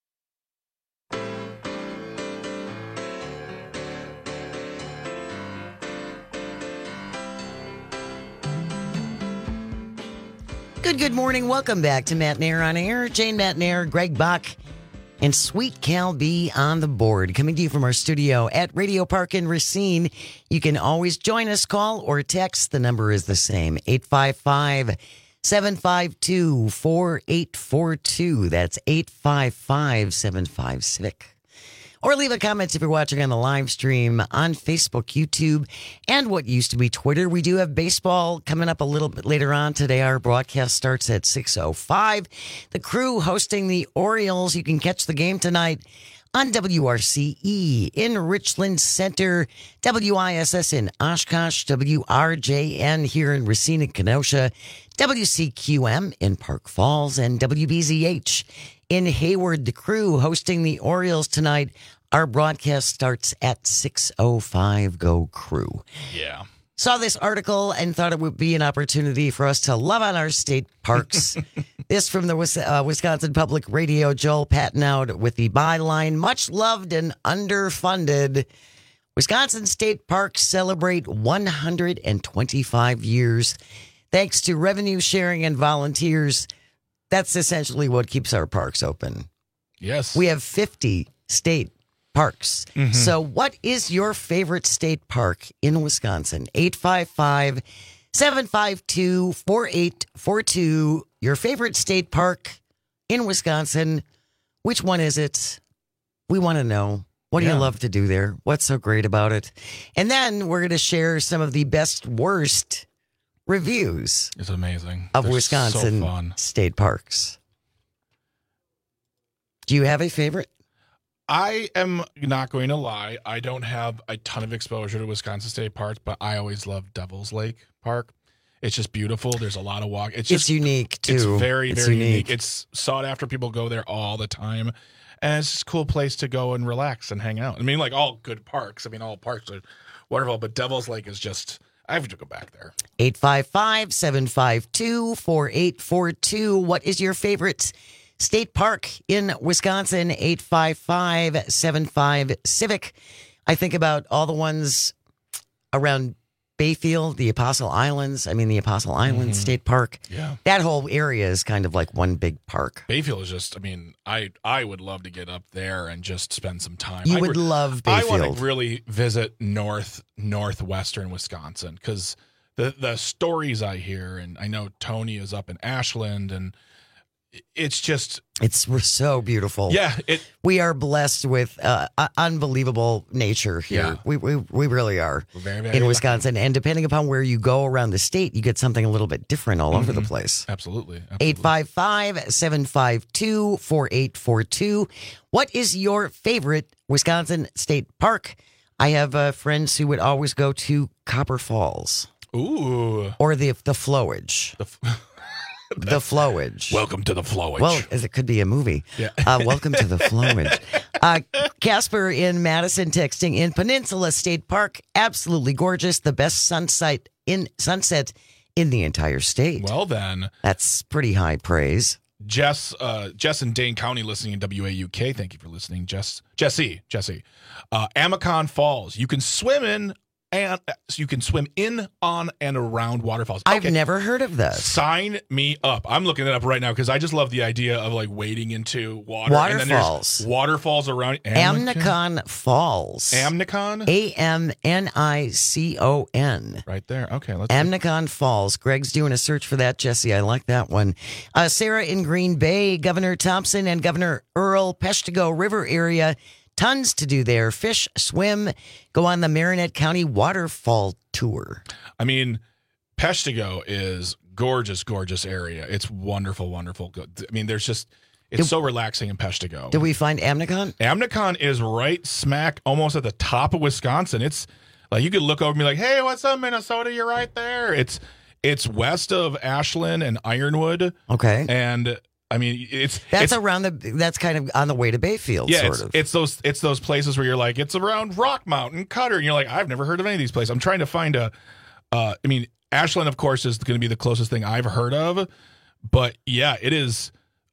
Good, good morning. Welcome back to Matt Nair on Air. Jane Matt Nair, Greg Bach, and Sweet Cal B on the board. Coming to you from our studio at Radio Park in Racine. You can always join us, call or text. The number is the same, eight five five, seven five two, four eight four two. That's eight five five, seven five civic. Or leave a comment if you're watching on the live stream on Facebook, YouTube, and what used to be Twitter. We do have baseball coming up a little bit later on today. Our broadcast starts at six oh five. The Crew hosting the Orioles. You can catch the game tonight on W R C E in Richland Center, W I S S in Oshkosh, W R J N here in Racine and Kenosha, W C Q M in Park Falls, and W B Z H in Hayward. The Crew hosting the Orioles tonight. Our broadcast starts at six oh five. Go Crew. Yeah. Saw this article and thought it would be an opportunity for us to love on our state parks. This from the uh, Wisconsin Public Radio, Joel Pattenow with the byline, much loved and underfunded. Wisconsin state parks celebrate one hundred twenty-five years. Thanks to revenue sharing and volunteers, that's essentially what keeps our parks open. Yes. We have fifty state parks. Mhm. So what is your favorite state park in Wisconsin? eight five five, seven five two, four eight four two. Your favorite state park in Wisconsin. Which one is it? We want to know. What do Yeah. you love to do there? What's so great about it? And then we're going to share some of the best, worst reviews It's amazing. of They're Wisconsin so fun. state parks. Do you have a favorite? I am not going to lie. I don't have a ton of exposure to Wisconsin state parks, but I always love Devil's Lake Park. It's just beautiful. There's a lot of walk. It's just It's unique, too. It's very, It's very unique. unique. It's sought after. People go there all the time. And it's just a cool place to go and relax and hang out. I mean, like all good parks. I mean, all parks are wonderful, but Devil's Lake is just, I have to go back there. eight five five, seven five two, four eight four two. What is your favorite state park in Wisconsin? eight five five, seven five civic. I think about all the ones around Bayfield, the Apostle Islands. I mean, the Apostle Islands Mhm. State Park. Yeah. That whole area is kind of like one big park. Bayfield is just, I mean, I I would love to get up there and just spend some time. You I would re- love I want Bayfield. to really visit north northwestern Wisconsin because the the stories I hear, and I know Tony is up in Ashland, and it's just It's so beautiful. yeah. It We are blessed with uh, uh, unbelievable nature here. Yeah. We, we we really are We're very, very in lucky. Wisconsin. And depending upon where you go around the state, you get something a little bit different all over the Mhm. place. Absolutely. eight five five, seven five two, four eight four two. What is your favorite Wisconsin state park? I have uh, friends who would always go to Copper Falls. Ooh. Or the the Flowage. The, f- the Flowage. Welcome to the Flowage. Well, as it could be a movie. Yeah. Uh, welcome to the Flowage. Uh, Casper in Madison texting in Peninsula State Park. Absolutely gorgeous. The best sunset in sunset in the entire state. Well, then. That's pretty high praise. Jess, uh, Jess in Dane County listening in W A U K. Thank you for listening, Jess. Jesse, Jesse. Uh, Amacon Falls. You can swim in and so you can swim in, on, and around waterfalls. I've never heard of this. Sign me up. I'm looking it up right now because I just love the idea of like wading into water. And then Waterfalls. there's waterfalls around. Amnicon Falls. Amnicon? A M N I C O N. Right there. Okay. Let's Amnicon Falls. Greg's doing a search for that, Jesse. I like that one. Uh, Sarah in Green Bay, Governor Thompson and Governor Earl, Peshtigo River area. Tons to do there. Fish, swim, go on the Marinette County Waterfall Tour. I mean, Peshtigo is gorgeous, gorgeous area. It's wonderful, wonderful. Good. I mean, there's just, it's Did- so relaxing in Peshtigo. Did we find Amnicon? Amnicon is right smack almost at the top of Wisconsin. It's like you could look over and be like, hey, what's up, Minnesota? You're right there. It's it's west of Ashland and Ironwood. Okay. And I mean, it's That's it's, around the, that's kind of on the way to Bayfield, yeah, sort it's, of. it's those it's those places where you're like, it's around Rock Mountain, Cutter, and you're like, I've never heard of any of these places. I'm trying to find a, uh, I mean, Ashland, of course, is going to be the closest thing I've heard of, but yeah, it is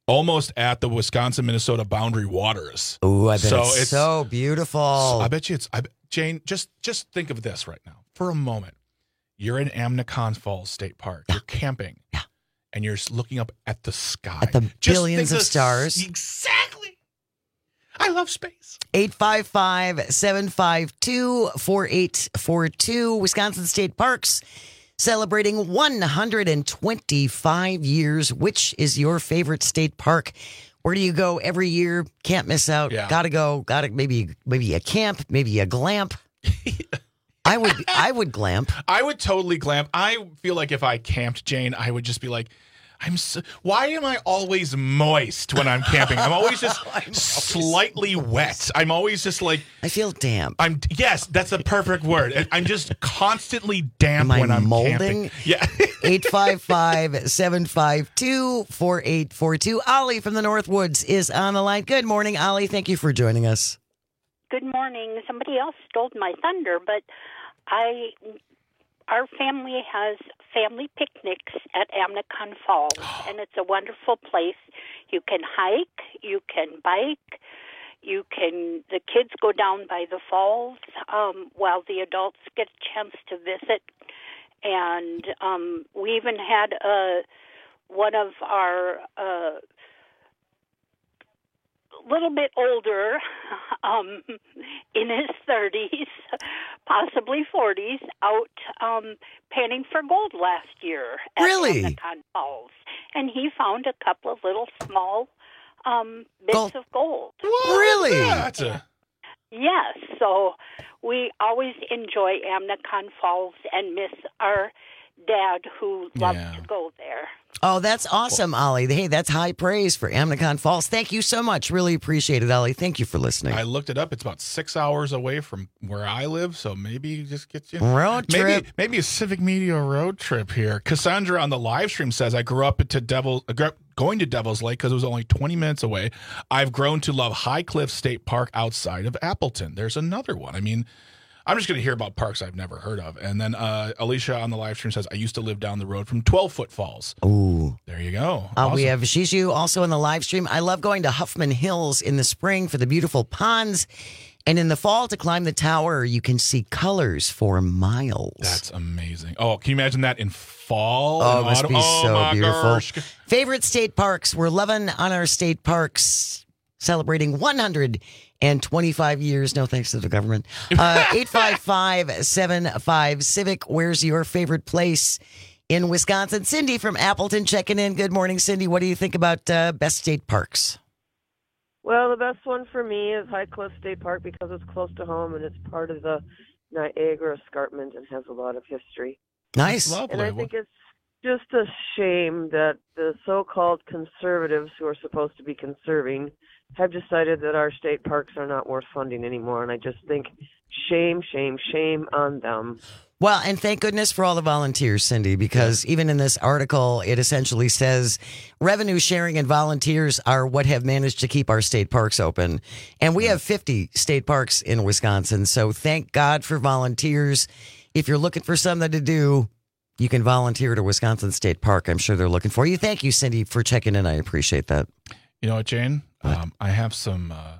almost at the Wisconsin-Minnesota boundary waters. Oh, I bet so it's, it's so beautiful. I bet you it's I, Jane. Just just think of this right now for a moment. You're in Amnicon Falls State Park. You're camping, yeah. and you're just looking up at the sky, at the just billions of the, stars. Exactly. I love space. eight five five, seven five two, four eight four two. Wisconsin State Parks celebrating one hundred twenty-five years. Which is your favorite state park? Where do you go every year? Can't miss out. Yeah. Gotta go. Gotta maybe maybe a camp, maybe a glamp. I would I would glamp. I would totally glamp. I feel like if I camped, Jane, I would just be like, I'm so, why am I always moist when I'm camping? I'm always just slightly wet. I'm always just like I feel damp. I'm yes, that's the perfect word. I'm just constantly damp Am I when I'm molding? camping. Yeah. eight five five, seven five two, four eight four two. Ollie from the Northwoods is on the line. Good morning, Ollie. Thank you for joining us. Good morning. Somebody else stole my thunder, but I our family has family picnics at Amnicon Falls, and it's a wonderful place. You can hike, you can bike, you can. The kids go down by the falls um, while the adults get a chance to visit. And um, we even had a one of our uh, little bit older, um, in his thirties, possibly forties, out um, panning for gold last year at Really? Amnicon Falls. And he found a couple of little small um, bits Gold. of gold. Really? That's a Yes, so we always enjoy Amnicon Falls and miss our dad who loved Yeah. to go there. Oh, that's awesome, Ollie. Hey, that's high praise for Amnicon Falls. Thank you so much. Really appreciate it, Ollie. Thank you for listening. I looked it up. It's about six hours away from where I live, so maybe you just get you Road maybe, trip. Maybe a Civic Media road trip here. Cassandra on the live stream says, I grew up to Devil, I grew up going to Devil's Lake because it was only twenty minutes away. I've grown to love High Cliff State Park outside of Appleton. There's another one. I mean, I'm just going to hear about parks I've never heard of. And then uh, Alicia on the live stream says, I used to live down the road from twelve Foot Falls. Ooh. There you go. Uh, Awesome. We have Shishu also in the live stream. I love going to Huffman Hills in the spring for the beautiful ponds. And in the fall to climb the tower, you can see colors for miles. That's amazing. Oh, can you imagine that in fall? Oh, in it must autumn? be Oh, so my beautiful. gosh. Favorite state parks? We're loving on our state parks, celebrating one hundred twenty-five years. No thanks to the government. Uh, eight five five, seven five Civic. Where's your favorite place in Wisconsin? Cindy from Appleton checking in. Good morning, Cindy. What do you think about uh, best state parks? Well, the best one for me is High Cliff State Park because it's close to home and it's part of the Niagara Escarpment and has a lot of history. Nice. And I think it's just a shame that the so-called conservatives who are supposed to be conserving have decided that our state parks are not worth funding anymore. And I just think shame, shame, shame on them. Well, and thank goodness for all the volunteers, Cindy, because even in this article, it essentially says revenue sharing and volunteers are what have managed to keep our state parks open. And we have fifty state parks in Wisconsin. So thank God for volunteers. If you're looking for something to do, you can volunteer to Wisconsin State Park. I'm sure they're looking for you. Thank you, Cindy, for checking in. I appreciate that. You know what, Jane? Um, I have some uh,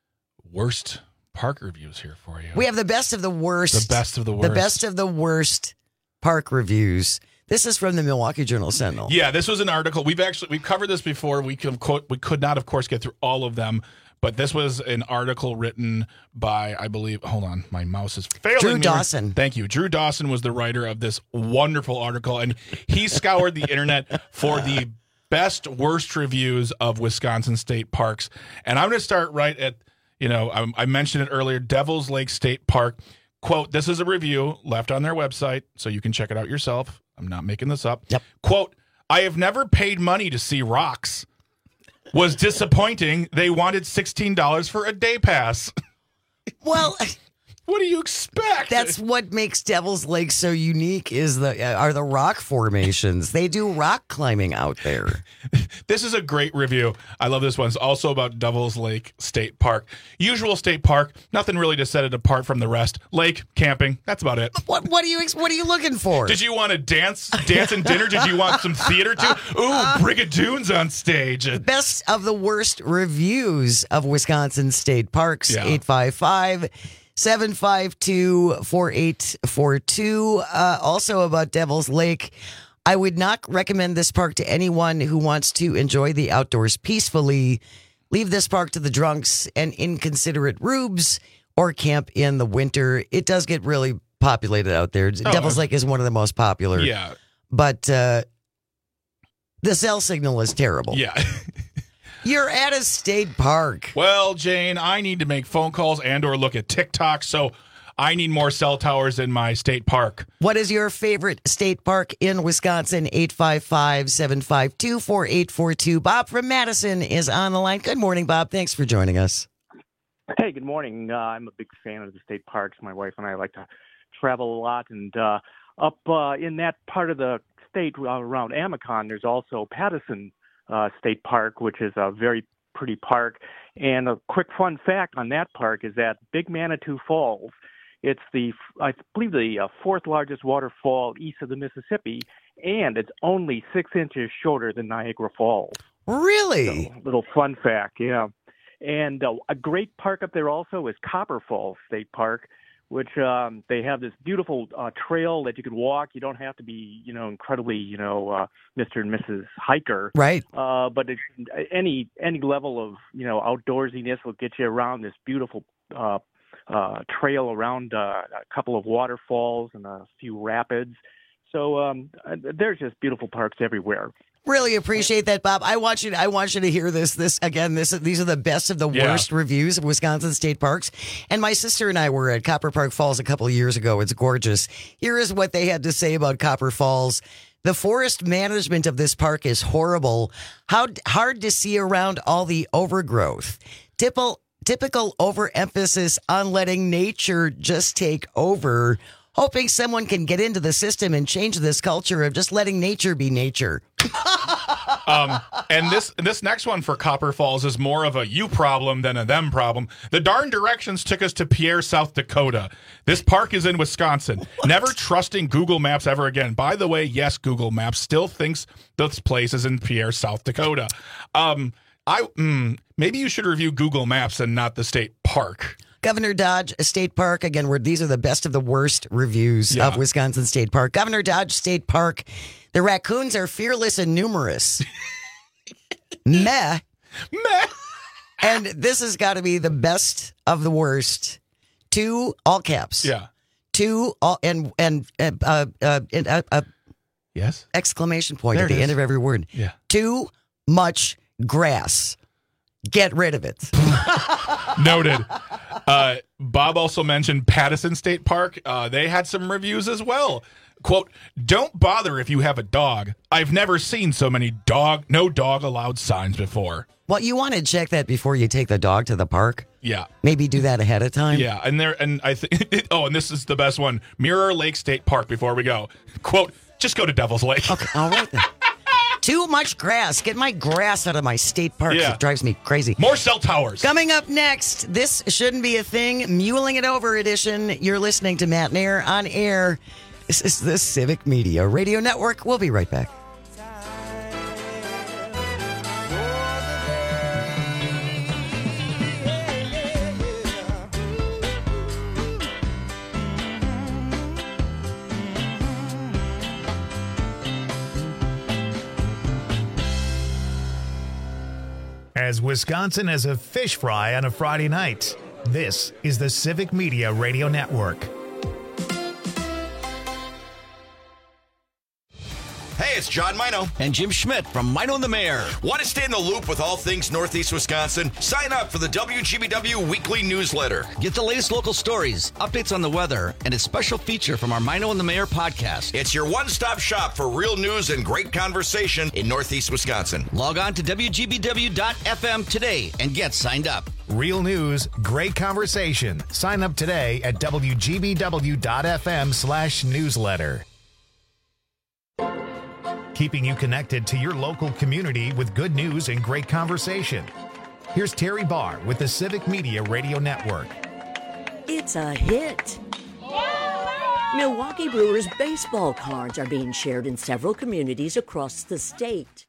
worst park reviews here for you. We have the best of the worst. The best of the worst. The best of the worst park reviews. This is from the Milwaukee Journal Sentinel. Yeah, this was an article. We've actually we've covered this before. We could we could not, of course, get through all of them. But this was an article written by, I believe, hold on, my mouse is failing Drew me. Dawson. Thank you. Drew Dawson was the writer of this wonderful article, and he scoured the internet for the best, worst reviews of Wisconsin state parks. And I'm going to start right at, you know, I, I mentioned it earlier, Devil's Lake State Park. Quote, this is a review left on their website, so you can check it out yourself. I'm not making this up. Yep. Quote, I have never paid money to see rocks. Was disappointing. They wanted sixteen dollars for a day pass. Well, What do you expect? That's what makes Devil's Lake so unique. Is the uh, are the rock formations? They do rock climbing out there. This is a great review. I love this one. It's also about Devil's Lake State Park. Usual state park. Nothing really to set it apart from the rest. Lake, camping. That's about it. What What are you What are you looking for? Did you want to dance, dance and dinner? Did you want some theater too? Ooh, Brigadoon's on stage. Best of the worst reviews of Wisconsin state parks. Yeah. eight five five, seven five two, four eight four two. Uh, also about Devil's Lake. I would not recommend this park to anyone who wants to enjoy the outdoors peacefully. Leave this park to the drunks and inconsiderate rubes or camp in the winter. It does get really populated out there. Oh, Devil's Lake is one of the most popular. Yeah. But uh, the cell signal is terrible. Yeah. You're at a state park. Well, Jane, I need to make phone calls and or look at TikTok, so I need more cell towers in my state park. What is your favorite state park in Wisconsin? eight five five, seven five two, four eight four two. Bob from Madison is on the line. Good morning, Bob. Thanks for joining us. Hey, good morning. Uh, I'm a big fan of the state parks. My wife and I like to travel a lot, and uh, up uh, in that part of the state uh, around Amicon, there's also Pattison uh, State Park, which is a very pretty park. And a quick fun fact on that park is that Big Manitou Falls, it's the, I believe, the uh, fourth largest waterfall east of the Mississippi, and it's only six inches shorter than Niagara Falls. Really? So, little fun fact, yeah. And uh, a great park up there also is Copper Falls State Park, which um, they have this beautiful uh, trail that you could walk. You don't have to be, you know, incredibly, you know, uh, Mister and Missus Hiker. Right. Uh, but it, any any level of, you know, outdoorsiness will get you around this beautiful uh, uh, trail around uh, a couple of waterfalls and a few rapids. So um, there's just beautiful parks everywhere. Really appreciate that, Bob. I want you to, I want you to hear this. This again, this these are the best of the Yeah. worst reviews of Wisconsin state parks. And my sister and I were at Copper Park Falls a couple of years ago. It's gorgeous. Here is what they had to say about Copper Falls. The forest management of this park is horrible. How hard to see around all the overgrowth. Typical typical overemphasis on letting nature just take over. Hoping someone can get into the system and change this culture of just letting nature be nature. Um, and this this next one for Copper Falls is more of a you problem than a them problem. The darn directions took us to Pierre, South Dakota. This park is in Wisconsin. What? Never trusting Google Maps ever again. By the way, yes, Google Maps still thinks this place is in Pierre, South Dakota. Um, I mm, maybe you should review Google Maps and not the state park. Governor Dodge State Park, again, where these are the best of the worst reviews Yeah. of Wisconsin State Park. Governor Dodge State Park, the raccoons are fearless and numerous. Meh. Meh. And this has got to be the best of the worst. Two, all caps. Yeah. Two, all, and, and, uh, uh, uh, and, uh, uh, yes. Exclamation point There at it the is. end of every word. Yeah. Too much grass. Get rid of it. Noted. Uh, Bob also mentioned Pattison State Park. Uh, they had some reviews as well. Quote, don't bother if you have a dog. I've never seen so many dog, no dog allowed signs before. Well, you want to check that before you take the dog to the park. Yeah. Maybe do that ahead of time. Yeah. And there, and I think, oh, and this is the best one. Mirror Lake State Park before we go. Quote, just go to Devil's Lake. Okay. All right then. Too much grass. Get my grass out of my state parks. Yeah. It drives me crazy. More cell towers. Coming up next, this shouldn't be a thing. Muling it over edition. You're listening to Matt Nair on air. This is the Civic Media Radio Network. We'll be right back. As Wisconsin as a fish fry on a Friday night, this is the Civic Media Radio Network. Hey, it's John Mino. And Jim Schmidt from Mino and the Mayor. Want to stay in the loop with all things Northeast Wisconsin? Sign up for the W G B W weekly newsletter. Get the latest local stories, updates on the weather, and a special feature from our Mino and the Mayor podcast. It's your one-stop shop for real news and great conversation in Northeast Wisconsin. Log on to W G B W dot F M today and get signed up. Real news, great conversation. Sign up today at W G B W dot F M slash newsletter. Keeping you connected to your local community with good news and great conversation. Here's Terry Barr with the Civic Media Radio Network. It's a hit. Milwaukee Brewers baseball cards are being shared in several communities across the state.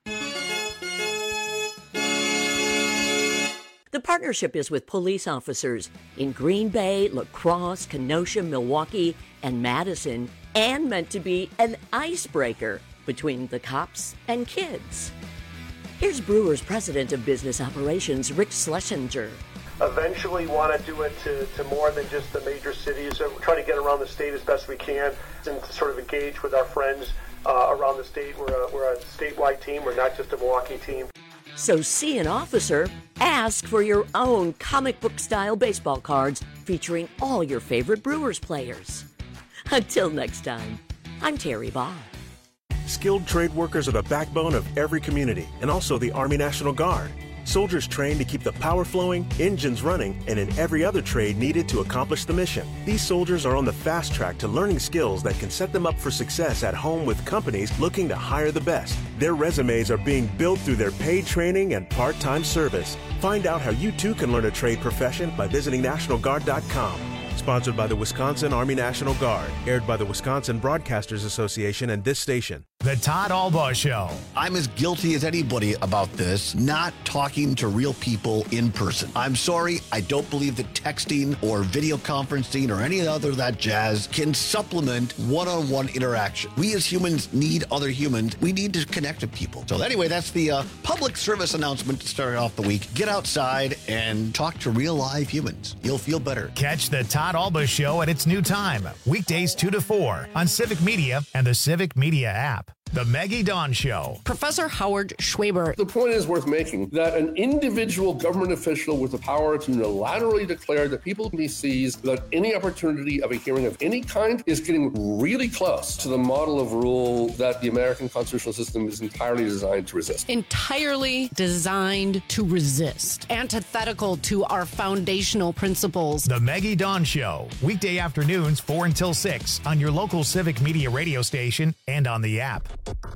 The partnership is with police officers in Green Bay, La Crosse, Kenosha, Milwaukee, and Madison, and meant to be an icebreaker between the cops and kids. Here's Brewers President of Business Operations, Rick Schlesinger. Eventually want to do it to, to more than just the major cities. So we're trying to get around the state as best we can and to sort of engage with our friends uh, around the state. We're a, we're a statewide team. We're not just a Milwaukee team. So see an officer, ask for your own comic book style baseball cards featuring all your favorite Brewers players. Until next time, I'm Terry Barr. Skilled trade workers are the backbone of every community and also the Army National Guard. Soldiers trained to keep the power flowing, engines running, and in every other trade needed to accomplish the mission. These soldiers are on the fast track to learning skills that can set them up for success at home with companies looking to hire the best. Their resumes are being built through their paid training and part-time service. Find out how you too can learn a trade profession by visiting National Guard dot com. Sponsored by the Wisconsin Army National Guard. Aired by the Wisconsin Broadcasters Association and this station. The Todd Albaugh Show. I'm as guilty as anybody about this, not talking to real people in person. I'm sorry, I don't believe that texting or video conferencing or any other of that jazz can supplement one-on-one interaction. We as humans need other humans. We need to connect to people. So anyway, that's the uh, public service announcement to start off the week. Get outside and talk to real live humans. You'll feel better. Catch the Todd Albaugh Show at its new time, weekdays two to four on Civic Media and the Civic Media app. The Maggie Dawn Show. Professor Howard Schwaber. The point is worth making that an individual government official with the power to unilaterally declare that people he sees without any opportunity of a hearing of any kind is getting really close to the model of rule that the American constitutional system is entirely designed to resist. Entirely designed to resist. Antithetical to our foundational principles. The Maggie Dawn Show. Weekday afternoons, four until six on your local Civic Media radio station and on the app.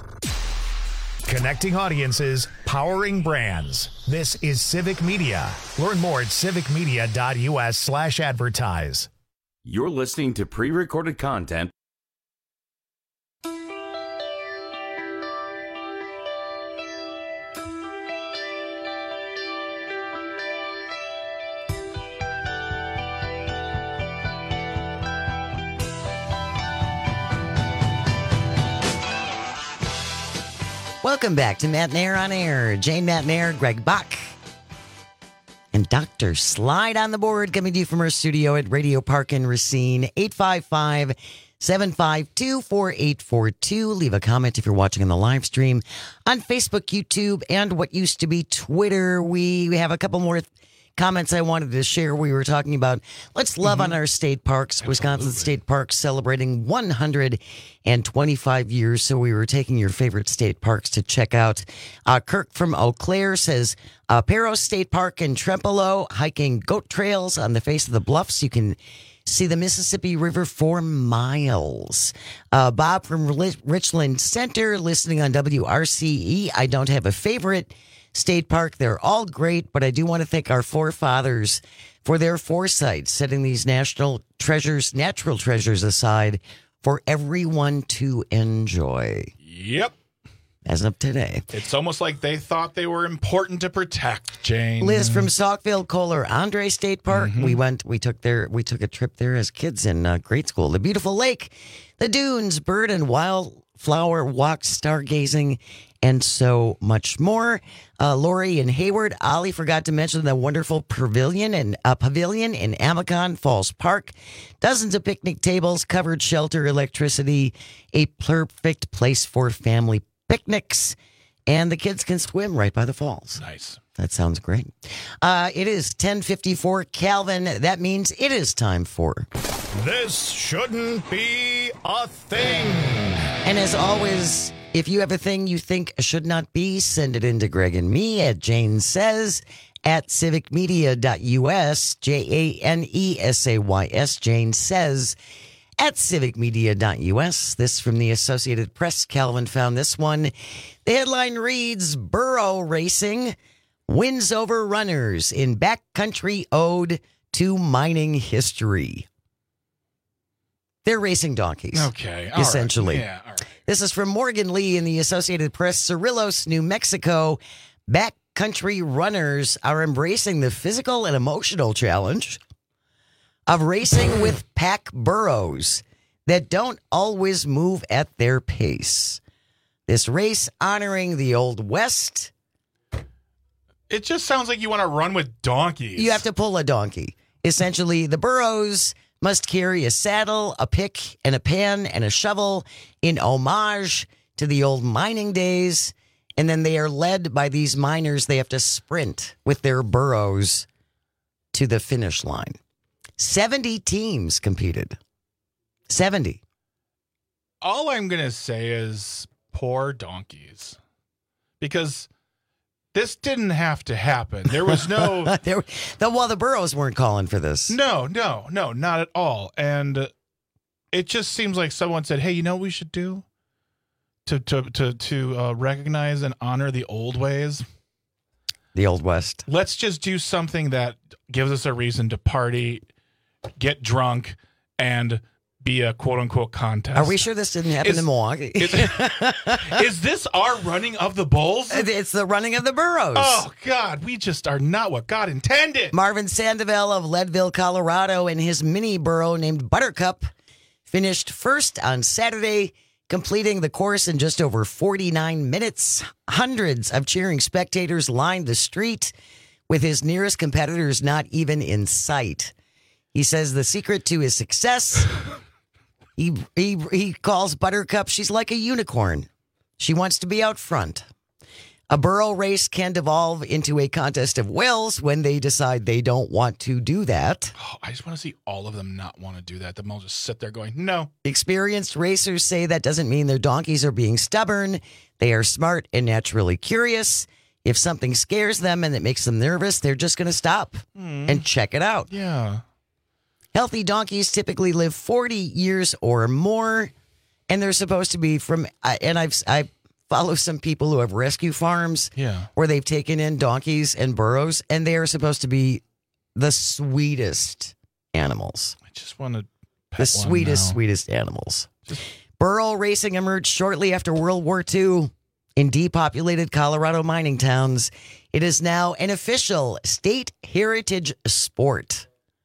Connecting audiences, powering brands. This is Civic Media. Learn more at civic media dot U S slash advertise. You're listening to pre-recorded content. Welcome back to Matt Nair on Air. Jane Matt Nair, Greg Bach, and Doctor Slide on the board, coming to you from our studio at Radio Park in Racine. eight five five, seven five two, four eight four two. Leave a comment if you're watching on the live stream on Facebook, YouTube, and what used to be Twitter. We have a couple more comments I wanted to share. We were talking about let's love mm-hmm. on our state parks. Absolutely. Wisconsin State Parks celebrating one hundred twenty-five years. So we were taking your favorite state parks to check out. Uh, Kirk from Eau Claire says uh, Perros State Park in Trempealeau, hiking goat trails on the face of the bluffs. You can see the Mississippi River for miles. Uh, Bob from Richland Center listening on W R C E. I don't have a favorite state park. They're all great, but I do want to thank our forefathers for their foresight, setting these national treasures, natural treasures aside for everyone to enjoy. Yep. As of today. It's almost like they thought they were important to protect, Jane. Liz from Saukville, Kohler, Andre State Park. Mm-hmm. We went, we took there, we took a trip there as kids in uh, grade school. The beautiful lake, the dunes, bird and wildflower walks, stargazing, and so much more. Uh, Lori in Hayward. Ollie forgot to mention the wonderful pavilion and uh, pavilion in Amicon Falls Park. Dozens of picnic tables, covered shelter, electricity, a perfect place for family picnics, and the kids can swim right by the falls. Nice. That sounds great. Uh, it is ten fifty-four Calvin. That means it is time for This Shouldn't Be a Thing. And as always, if you have a thing you think should not be, send it in to Greg and me at Jane Says at civic media dot U S, J A N E S A Y S. Jane says at civic media dot U S. This from the Associated Press. Calvin found this one. The headline reads, Burro Racing wins over runners in backcountry ode to mining history. They're racing donkeys. Okay. all Essentially. right. Yeah. All right. This is from Morgan Lee in the Associated Press. Cerrillos, New Mexico. Backcountry runners are embracing the physical and emotional challenge of racing with pack burros that don't always move at their pace. This race honoring the Old West. It just sounds like you want to run with donkeys. You have to pull a donkey. Essentially, the burros must carry a saddle, a pick, and a pan, and a shovel in homage to the old mining days. And then they are led by these miners. They have to sprint with their burros to the finish line. seventy teams competed. seventy. All I'm going to say is poor donkeys. Because this didn't have to happen. There was no... there, the, well, the burros weren't calling for this. No, no, no, not at all. And uh, it just seems like someone said, hey, you know what we should do to to to, to uh, recognize and honor the old ways? The Old West. Let's just do something that gives us a reason to party, get drunk, and be a quote-unquote contest. Are we sure this didn't happen is, in Milwaukee? Is, is this our running of the bulls? It's the running of the burros. Oh, God, we just are not what God intended. Marvin Sandoval of Leadville, Colorado, and his mini burro named Buttercup finished first on Saturday, completing the course in just over forty-nine minutes. Hundreds of cheering spectators lined the street, with his nearest competitors not even in sight. He says the secret to his success... He, he he calls Buttercup, she's like a unicorn. She wants to be out front. A burro race can devolve into a contest of wills when they decide they don't want to do that. Oh, I just want to see all of them not want to do that. They'll just sit there going, no. Experienced racers say that doesn't mean their donkeys are being stubborn. They are smart and naturally curious. If something scares them and it makes them nervous, they're just going to stop Mm. and check it out. Yeah. Healthy donkeys typically live forty years or more, and they're supposed to be from, uh, and I've, I follow some people who have rescue farms Yeah. where they've taken in donkeys and burros, and they are supposed to be the sweetest animals. I just want to pet The one sweetest, now. sweetest animals. Burro racing emerged shortly after World War Two in depopulated Colorado mining towns. It is now an official state heritage sport,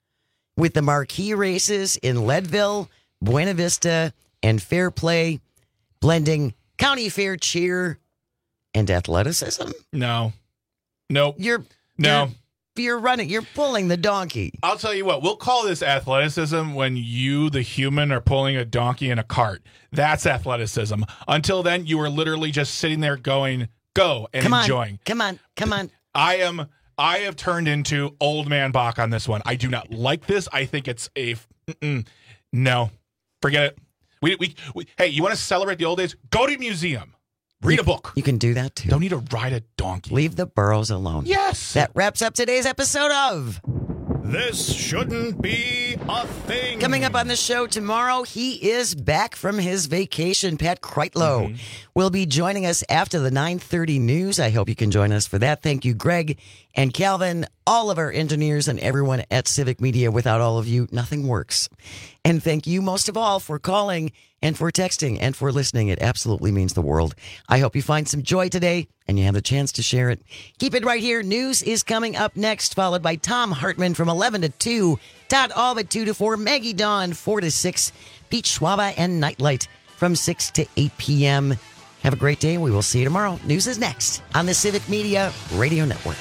with the marquee races in Leadville, Buena Vista, and Fairplay blending county fair cheer and athleticism. No. Nope. You're No. You're, you're running. You're pulling the donkey. I'll tell you what, we'll call this athleticism when you, the human, are pulling a donkey in a cart. That's athleticism. Until then, you are literally just sitting there going, go, and Come on. enjoying. Come on. Come on. I am... I have turned into old man Bach on this one. I do not like this. I think it's a mm-mm. no. Forget it. We, we we hey, you want to celebrate the old days? Go to a museum. Read a book. You can do that too. Don't need to ride a donkey. Leave the burros alone. Yes. That wraps up today's episode of This Shouldn't Be a Thing. Coming up on the show tomorrow, he is back from his vacation. Pat Kreitlow Mm-hmm. will be joining us after the nine thirty news. I hope you can join us for that. Thank you, Greg and Calvin, all of our engineers, and everyone at Civic Media. Without all of you, nothing works. And thank you most of all for calling and for texting and for listening. It absolutely means the world. I hope you find some joy today and you have a chance to share it. Keep it right here. News is coming up next, followed by Tom Hartman from eleven to two, Todd Albert two to four, Maggie Dawn four to six, Pete Schwaba and Nightlight from six to eight p.m. Have a great day. We will see you tomorrow. News is next on the Civic Media Radio Network.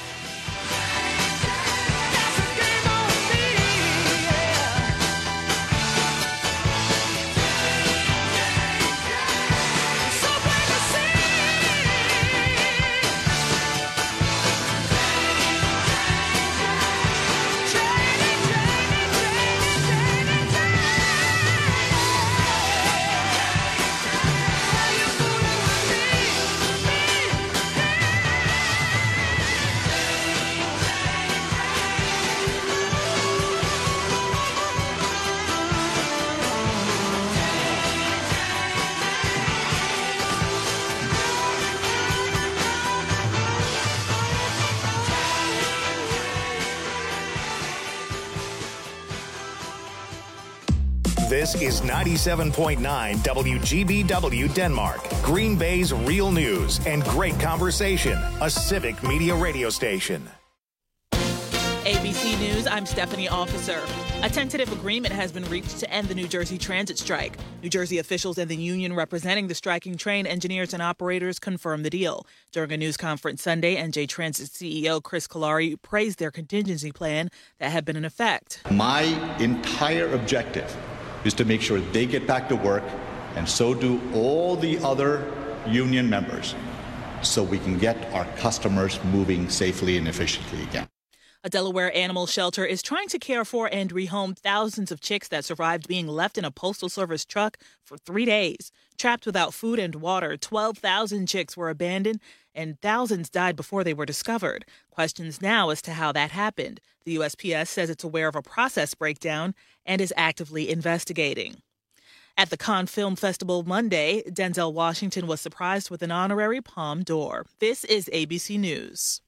This is ninety-seven point nine W G B W Denmark, Green Bay's real news and great conversation, a civic media radio station. A B C News, I'm Stephanie Officer. A tentative agreement has been reached to end the New Jersey transit strike. New Jersey officials and the union representing the striking train engineers and operators confirmed the deal. During a news conference Sunday, N J Transit C E O Chris Kalari praised their contingency plan that had been in effect. My entire objective is to make sure they get back to work, and so do all the other union members, so we can get our customers moving safely and efficiently again. A Delaware animal shelter is trying to care for and rehome thousands of chicks that survived being left in a Postal Service truck for three days. Trapped without food and water, twelve thousand chicks were abandoned and thousands died before they were discovered. Questions now as to how that happened. The U S P S says it's aware of a process breakdown and is actively investigating. At the Cannes Film Festival Monday, Denzel Washington was surprised with an honorary Palme d'Or. This is A B C News.